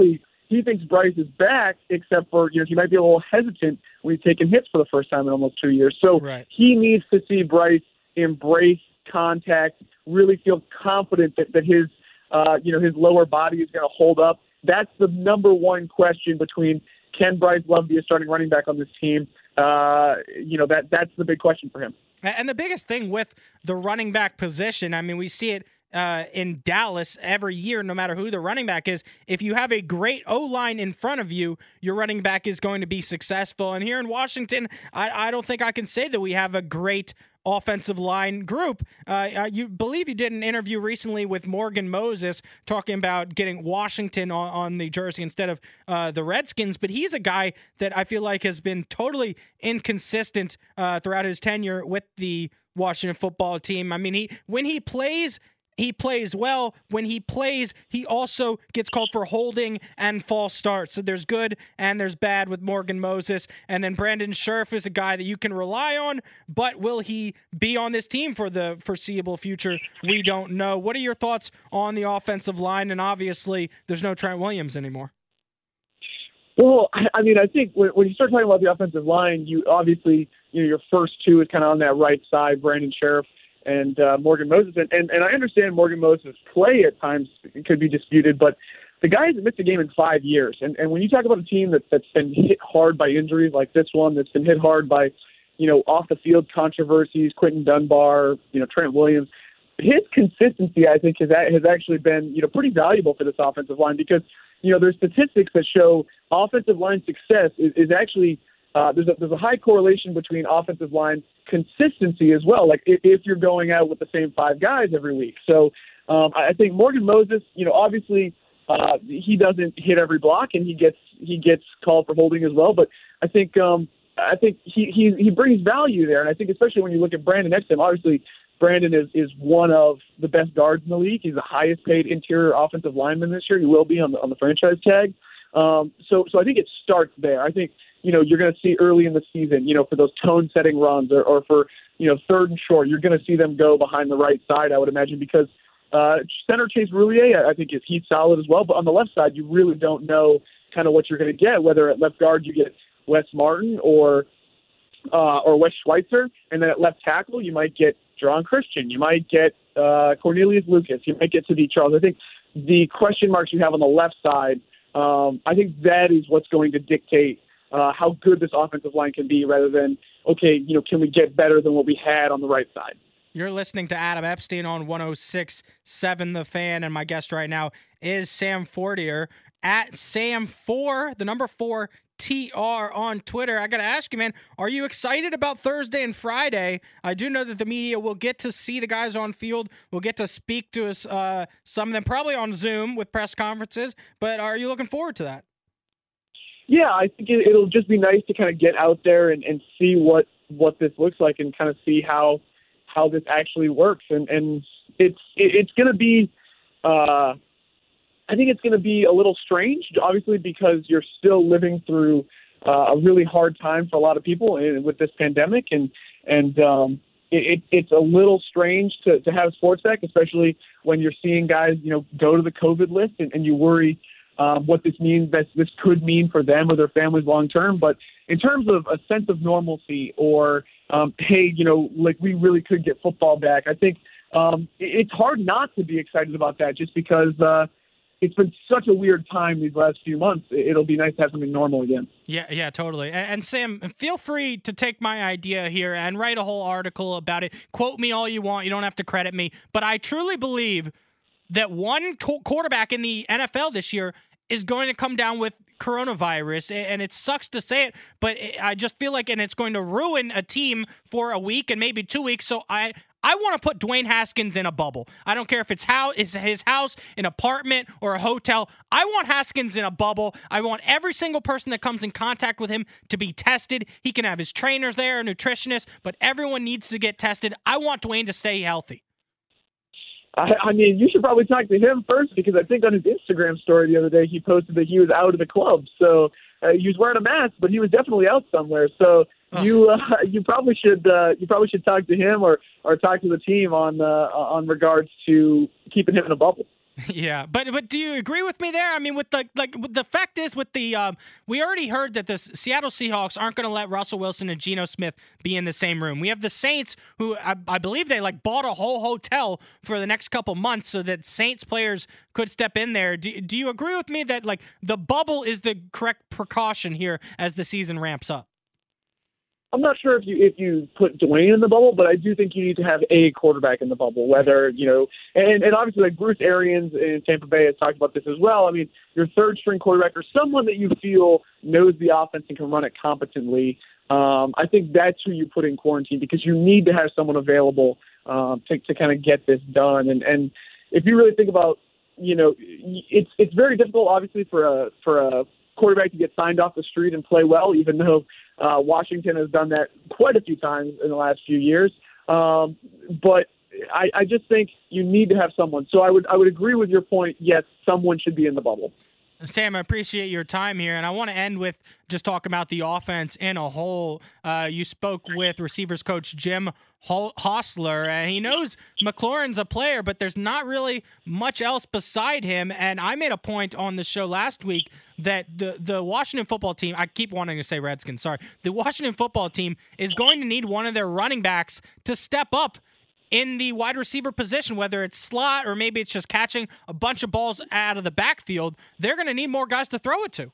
he thinks Bryce is back, except for, you know, he might be a little hesitant when he's taking hits for the first time in almost two years. So right. he needs to see Bryce embrace contact, really feel confident that, that his, uh, you know, his lower body is going to hold up. That's the number one question between can Bryce Love be a starting running back on this team? Uh, you know, that that's the big question for him. And the biggest thing with the running back position, I mean, we see it uh, in Dallas every year, no matter who the running back is. If you have a great O-line in front of you, your running back is going to be successful. And here in Washington, I, I don't think I can say that we have a great offensive line group. Uh, you believe you did an interview recently with Morgan Moses talking about getting Washington on, on the jersey instead of uh, the Redskins, but he's a guy that I feel like has been totally inconsistent uh, throughout his tenure with the Washington football team. I mean, he when he plays, he plays well. When he plays, he also gets called for holding and false starts. So there's good and there's bad with Morgan Moses. And then Brandon Scherff is a guy that you can rely on, but will he be on this team for the foreseeable future? We don't know. What are your thoughts on the offensive line? And obviously, there's no Trent Williams anymore. Well, I mean, I think when, when you start talking about the offensive line, you obviously, you know, your first two is kind of on that right side, Brandon Scherff and uh, Morgan Moses. And, and, and I understand Morgan Moses' play at times could be disputed, but the guy hasn't missed a game in five years. And, and when you talk about a team that, that's been hit hard by injuries like this one, that's been hit hard by, you know, off-the-field controversies, Quentin Dunbar, you know, Trent Williams, his consistency, I think, has, has actually been, you know, pretty valuable for this offensive line because, you know, there's statistics that show offensive line success is, is actually uh, there's a there's a high correlation between offensive line consistency as well. Like if, if you're going out with the same five guys every week. So um, I think Morgan Moses, you know, obviously uh, he doesn't hit every block and he gets he gets called for holding as well. But I think um, I think he, he he brings value there, and I think especially when you look at Brandon next to him, obviously. Brandon is, is one of the best guards in the league. He's the highest paid interior offensive lineman this year. He will be on the on the franchise tag. Um, so so I think it starts there. I think, you know, you're going to see early in the season, you know, for those tone setting runs or, or for, you know, third and short, you're going to see them go behind the right side, I would imagine, because uh, center Chase Roulier, I think is he's solid as well. But on the left side, you really don't know kind of what you're going to get, whether at left guard you get Wes Martin or uh, or Wes Schweitzer, and then at left tackle you might get Jerron Christian. You might get uh, Cornelius Lucas. You might get Sadiq Charles. I think the question marks you have on the left side, um, I think that is what's going to dictate uh, how good this offensive line can be rather than, okay, you know, can we get better than what we had on the right side? You're listening to Adam Epstein on one oh six point seven The Fan, and my guest right now is Sam Fortier at Sam four, the number four, T R on Twitter. I got to ask you, man, are you excited about Thursday and Friday? I do know that the media will get to see the guys on field. We'll get to speak to us, uh, some of them probably on Zoom with press conferences, but are you looking forward to that? Yeah, I think it, it'll just be nice to kind of get out there and, and see what, what this looks like and kind of see how how this actually works. And, and it's it, it's going to be uh, – I think it's going to be a little strange, obviously, because you're still living through uh, a really hard time for a lot of people in, with this pandemic, and and um, it, it's a little strange to, to have sports back, especially when you're seeing guys, you know, go to the COVID list, and, and you worry um, what this means, that this could mean for them or their families long term. But in terms of a sense of normalcy, or um, hey, you know, like we really could get football back, I think um, it, it's hard not to be excited about that, just because. Uh, It's been such a weird time these last few months. It'll be nice to have something normal again. Yeah, yeah, totally. And, and Sam, feel free to take my idea here and write a whole article about it. Quote me all you want. You don't have to credit me. But I truly believe that one co- quarterback in the N F L this year is going to come down with coronavirus, and it sucks to say it, but I just feel like, and it's going to ruin a team for a week and maybe two weeks. So I, I want to put Dwayne Haskins in a bubble. I don't care if it's how it's his house, an apartment, or a hotel. I want Haskins in a bubble. I want every single person that comes in contact with him to be tested. He can have his trainers there, nutritionists, but everyone needs to get tested. I want Dwayne to stay healthy. I, I mean, you should probably talk to him first, because I think on his Instagram story the other day, he posted that he was out of the club. So uh, he was wearing a mask, but he was definitely out somewhere. So oh. you uh, you probably should uh, you probably should talk to him or, or talk to the team on uh, on regards to keeping him in a bubble. Yeah, but but do you agree with me there? I mean, with the like the fact is with the um, we already heard that the Seattle Seahawks aren't going to let Russell Wilson and Geno Smith be in the same room. We have the Saints, who I, I believe they like bought a whole hotel for the next couple months so that Saints players could step in there. Do, do you agree with me that like the bubble is the correct precaution here as the season ramps up? I'm not sure if you if you put Dwayne in the bubble, but I do think you need to have a quarterback in the bubble. Whether you know, and, and obviously like Bruce Arians in Tampa Bay has talked about this as well. I mean, your third string quarterback or someone that you feel knows the offense and can run it competently. Um, I think that's who you put in quarantine because you need to have someone available um, to to kind of get this done. And and if you really think about, you know, it's it's very difficult, obviously, for a for a quarterback to get signed off the street and play well, even though uh, Washington has done that quite a few times in the last few years. Um, but I, I just think you need to have someone. So I would I would agree with your point. Yes, someone should be in the bubble. Sam, I appreciate your time here, and I want to end with just talking about the offense in a whole. Uh, you spoke with receivers coach Jim Hostler, and he knows McLaurin's a player, but there's not really much else beside him. And I made a point on the show last week that the, the Washington football team, I keep wanting to say Redskins, sorry, the Washington football team is going to need one of their running backs to step up in the wide receiver position, whether it's slot or maybe it's just catching a bunch of balls out of the backfield. They're going to need more guys to throw it to.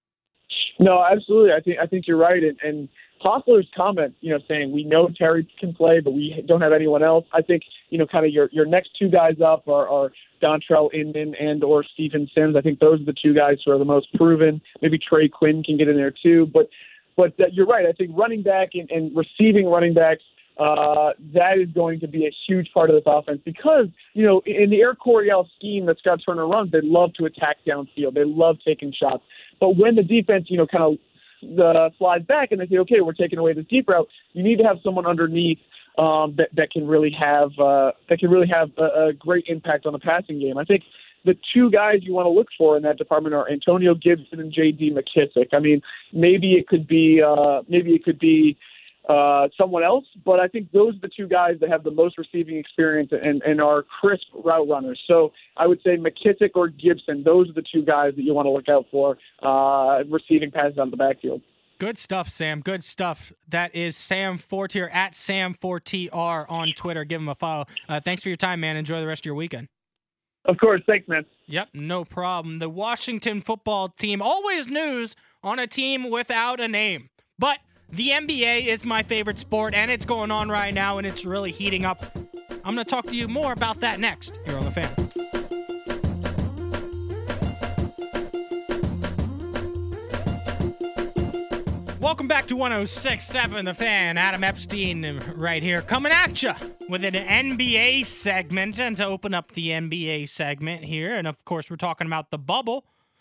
No, absolutely. I think I think you're right. And, and Hostler's comment, you know, saying we know Terry can play, but we don't have anyone else. I think, you know, kind of your, your next two guys up are, are Dontrell Inman and or Steven Sims. I think those are the two guys who are the most proven. Maybe Trey Quinn can get in there too. But but uh, you're right. I think running back and, and receiving running backs, Uh, that is going to be a huge part of this offense because, you know, in the Air Coryell scheme that Scott Turner runs, they love to attack downfield. They love taking shots. But when the defense, you know, kind of uh, slides back and they say, okay, we're taking away this deep route, you need to have someone underneath um, that, that can really have uh, that can really have a, a great impact on the passing game. I think the two guys you want to look for in that department are Antonio Gibson and J D McKissick. I mean, maybe it could be uh, maybe it could be Uh, someone else, but I think those are the two guys that have the most receiving experience and, and are crisp route runners. So I would say McKissick or Gibson, those are the two guys that you want to look out for uh, receiving passes out of the backfield. Good stuff, Sam. Good stuff. That is Sam Fortier at Sam four T R on Twitter. Give him a follow. Uh, thanks for your time, man. Enjoy the rest of your weekend. Of course. Thanks, man. Yep, no problem. The Washington football team, always news on a team without a name. But the N B A is my favorite sport, and it's going on right now, and it's really heating up. I'm going to talk to you more about that next here on The Fan. Welcome back to one oh six point seven The Fan. Adam Epstein right here coming at you with an N B A segment. And to open up the N B A segment here, and of course we're talking about the bubble,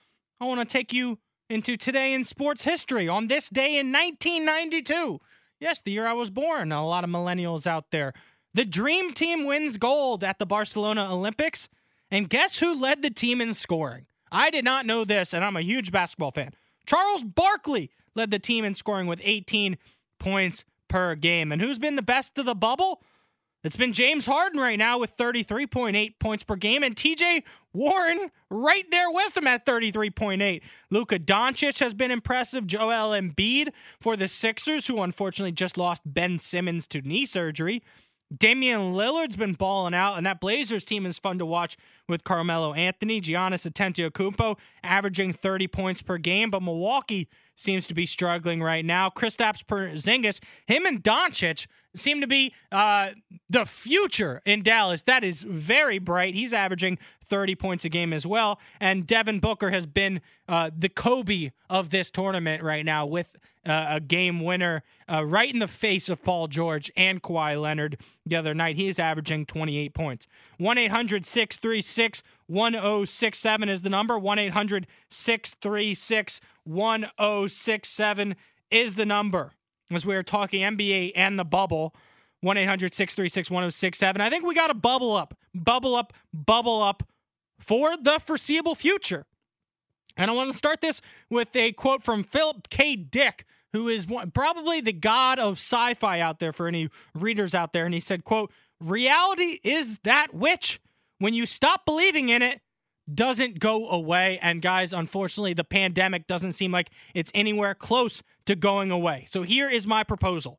I want to take you into today in sports history on this day in nineteen ninety-two. Yes, the year I was born. A lot of millennials out there. The Dream Team wins gold at the Barcelona Olympics. And guess who led the team in scoring? I did not know this, and I'm a huge basketball fan. Charles Barkley led the team in scoring with eighteen points per game. And who's been the best of the bubble? It's been James Harden right now with thirty-three point eight points per game, and T J Warren right there with him at thirty-three point eight. Luka Doncic has been impressive. Joel Embiid for the Sixers, who unfortunately just lost Ben Simmons to knee surgery. Damian Lillard's been balling out, and that Blazers team is fun to watch with Carmelo Anthony. Giannis Antetokounmpo averaging thirty points per game, but Milwaukee seems to be struggling right now. Kristaps Porzingis, him and Doncic seem to be uh, the future in Dallas. That is very bright. He's averaging thirty points a game as well. And Devin Booker has been uh, the Kobe of this tournament right now with uh, a game winner uh, right in the face of Paul George and Kawhi Leonard the other night. He's averaging twenty-eight points. one eight hundred six three six one oh six seven is the number. one eight hundred six three six one oh six seven is the number. As we were talking N B A and the bubble, one eight hundred six three six one oh six seven. I think we got to bubble up, bubble up, bubble up for the foreseeable future. And I want to start this with a quote from Philip K. Dick, who is one, probably the god of sci-fi out there for any readers out there. And he said, quote, "Reality is that which, when you stop believing in it, doesn't go away. And guys, unfortunately, the pandemic doesn't seem like it's anywhere close to going away. So here is my proposal.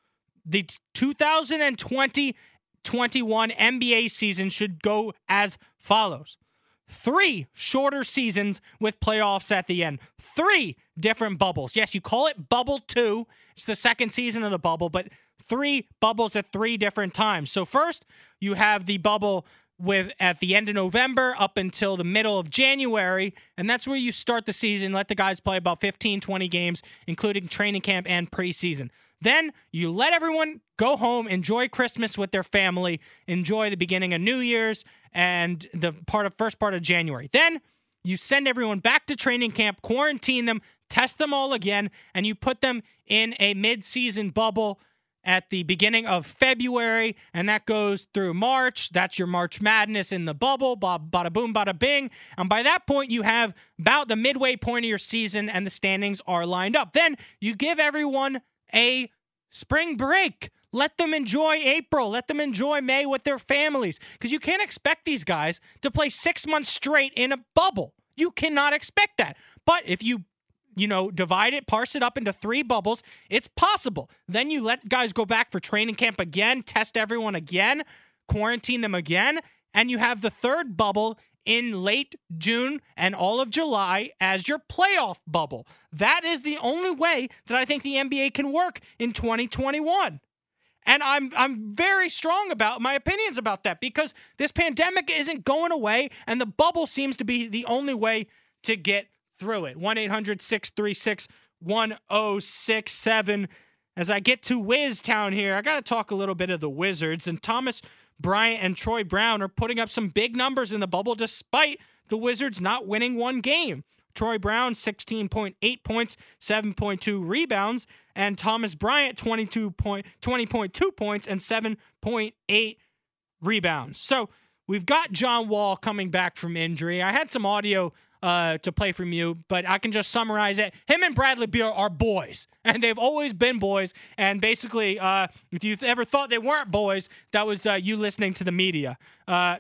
The two thousand twenty twenty-one N B A season should go as follows. Three shorter seasons with playoffs at the end. Three different bubbles. Yes, you call it Bubble two. It's the second season of the bubble, but three bubbles at three different times. So first, you have the bubble with at the end of November up until the middle of January, and that's where you start the season, let the guys play about fifteen, twenty games, including training camp and preseason. Then you let everyone go home, enjoy Christmas with their family, enjoy the beginning of New Year's and the part of first part of January. Then you send everyone back to training camp, quarantine them, test them all again, and you put them in a mid-season bubble at the beginning of February, and that goes through March. That's your March Madness in the bubble, bada boom, bada bing. And by that point, you have about the midway point of your season, and the standings are lined up. Then you give everyone a spring break. Let them enjoy April. Let them enjoy May with their families. Because you can't expect these guys to play six months straight in a bubble. You cannot expect that. But if you, you know, divide it, parse it up into three bubbles, it's possible. Then you let guys go back for training camp again, test everyone again, quarantine them again, and you have the third bubble in late June and all of July as your playoff bubble. That is the only way that I think the N B A can work in twenty twenty-one. And I'm I'm very strong about my opinions about that because this pandemic isn't going away and the bubble seems to be the only way to get through it. one eight hundred six three six one oh six seven. As I get to Wiz Town here, I got to talk a little bit of the Wizards. And Thomas Bryant and Troy Brown are putting up some big numbers in the bubble despite the Wizards not winning one game. Troy Brown, sixteen point eight points, seven point two rebounds, and Thomas Bryant, twenty-two point, twenty point two points and seven point eight rebounds. So we've got John Wall coming back from injury. I had some audio uh, to play from you, but I can just summarize it. Him and Bradley Beal are boys, and they've always been boys. And basically, uh, if you ever thought they weren't boys, that was uh, you listening to the media. Uh,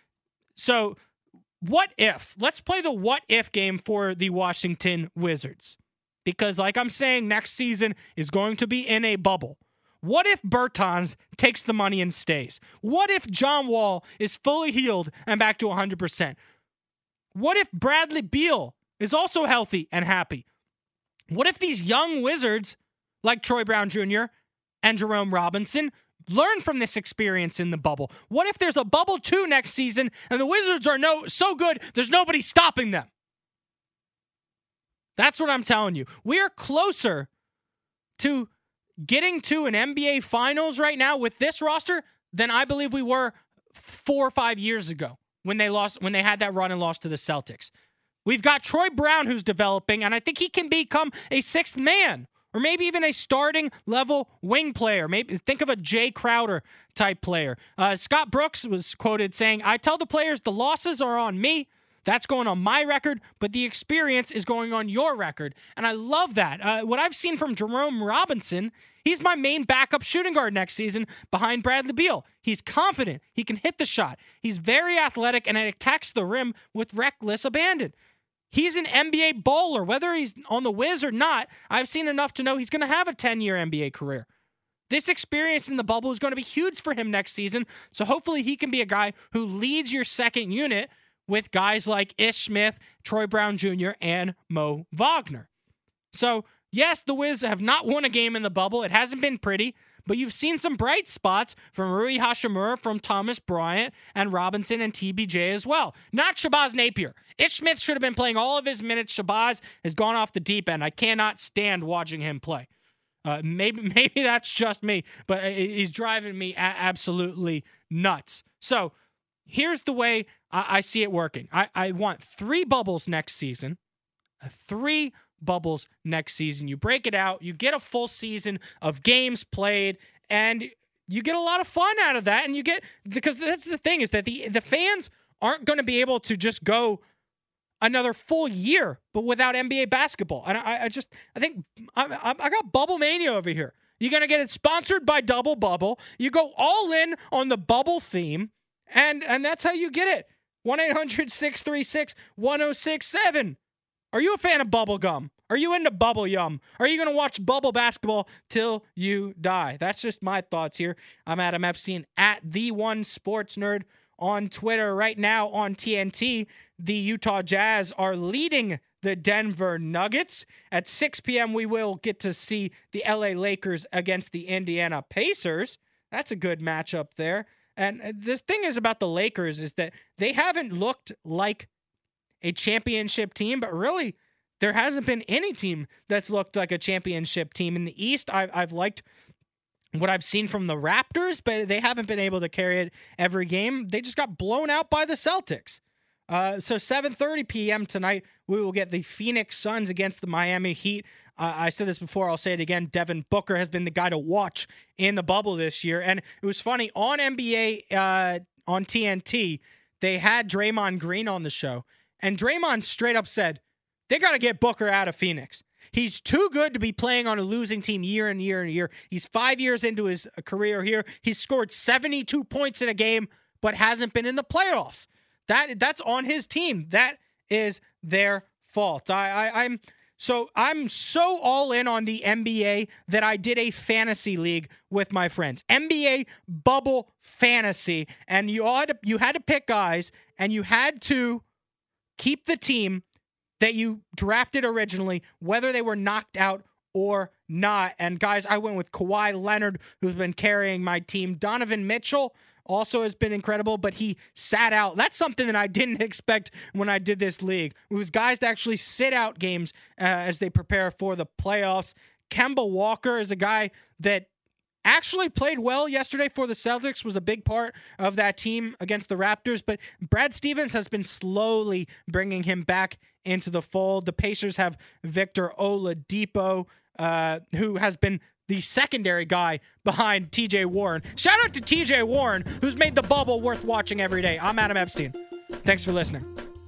so what if? Let's play the what if game for the Washington Wizards. Because like I'm saying, next season is going to be in a bubble. What if Bertans takes the money and stays? What if John Wall is fully healed and back to one hundred percent? What if Bradley Beal is also healthy and happy? What if these young Wizards, like Troy Brown Junior and Jerome Robinson, learn from this experience in the bubble? What if there's a bubble two next season and the Wizards are no so good, there's nobody stopping them? That's what I'm telling you. We are closer to getting to an N B A Finals right now with this roster than I believe we were four or five years ago when they lost, when they had that run and lost to the Celtics. We've got Troy Brown who's developing, and I think he can become a sixth man or maybe even a starting level wing player. Maybe think of a Jay Crowder type player. Uh, Scott Brooks was quoted saying, "I tell the players the losses are on me. That's going on my record, but the experience is going on your record." And I love that. Uh, what I've seen from Jerome Robinson, he's my main backup shooting guard next season behind Bradley Beal. He's confident. He can hit the shot. He's very athletic and attacks the rim with reckless abandon. He's an N B A bowler. Whether he's on the Wiz or not, I've seen enough to know he's going to have a ten-year N B A career. This experience in the bubble is going to be huge for him next season, so hopefully he can be a guy who leads your second unit with guys like Ish Smith, Troy Brown Junior, and Mo Wagner. So, yes, the Wiz have not won a game in the bubble. It hasn't been pretty, but you've seen some bright spots from Rui Hachimura, from Thomas Bryant, and Robinson and T B J as well. Not Shabazz Napier. Ish Smith should have been playing all of his minutes. Shabazz has gone off the deep end. I cannot stand watching him play. Uh, maybe maybe that's just me, but he's driving me a- absolutely nuts. So, here's the way I, I see it working. I, I want three bubbles next season. Three bubbles next season. You break it out. You get a full season of games played, and you get a lot of fun out of that. And you get, because that's the thing, is that the the fans aren't going to be able to just go another full year, but without N B A basketball. And I, I just, I think I, I got Bubble Mania over here. You're going to get it sponsored by Double Bubble. You go all in on the bubble theme. And and that's how you get it. one eight hundred six three six one oh six seven. Are you a fan of bubble gum? Are you into bubble yum? Are you going to watch bubble basketball till you die? That's just my thoughts here. I'm Adam Epstein at The One Sports Nerd on Twitter. Right now on T N T, the Utah Jazz are leading the Denver Nuggets. At six p.m., we will get to see the L A Lakers against the Indiana Pacers. That's a good matchup there. And the thing is about the Lakers is that they haven't looked like a championship team, but really there hasn't been any team that's looked like a championship team. In the East, I've, I've liked what I've seen from the Raptors, but they haven't been able to carry it every game. They just got blown out by the Celtics. Uh, so seven thirty p.m. tonight, we will get the Phoenix Suns against the Miami Heat. Uh, I said this before, I'll say it again. Devin Booker has been the guy to watch in the bubble this year. And it was funny, on N B A, uh, on T N T, they had Draymond Green on the show. And Draymond straight up said, they got to get Booker out of Phoenix. He's too good to be playing on a losing team year and year and year. He's five years into his career here. He's scored seventy-two points in a game, but hasn't been in the playoffs. That that's on his team. That is their fault. I, I I'm so I'm so all in on the N B A that I did a fantasy league with my friends. N B A bubble fantasy, and you had to, you had to pick guys, and you had to keep the team that you drafted originally, whether they were knocked out or not. And guys, I went with Kawhi Leonard, who's been carrying my team. Donovan Mitchell also has been incredible, but he sat out. That's something that I didn't expect when I did this league. It was guys to actually sit out games uh, as they prepare for the playoffs. Kemba Walker is a guy that actually played well yesterday for the Celtics, was a big part of that team against the Raptors, but Brad Stevens has been slowly bringing him back into the fold. The Pacers have Victor Oladipo, uh, who has been the secondary guy behind T J Warren. Shout out to T J Warren, who's made the bubble worth watching every day. I'm Adam Epstein. Thanks for listening.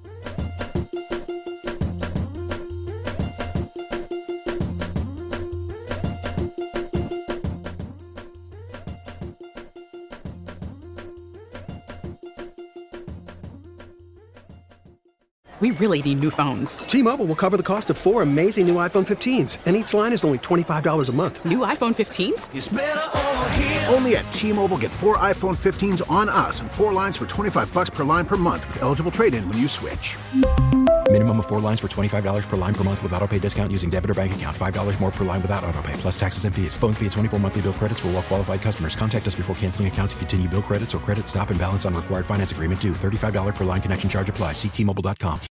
We really need new phones. T-Mobile will cover the cost of four amazing new iPhone fifteens, and each line is only twenty-five dollars a month. New iPhone fifteens? It's better over here. Only at T-Mobile, get four iPhone fifteens on us and four lines for twenty-five bucks per line per month with eligible trade-in when you switch. Minimum of four lines for twenty-five dollars per line per month with autopay discount using debit or bank account. five dollars more per line without autopay, plus taxes and fees. Phone fee at twenty-four monthly bill credits for well-qualified customers. Contact us before canceling account to continue bill credits or credit stop and balance on required finance agreement due. thirty-five dollars per line connection charge applies. See T Mobile dot com.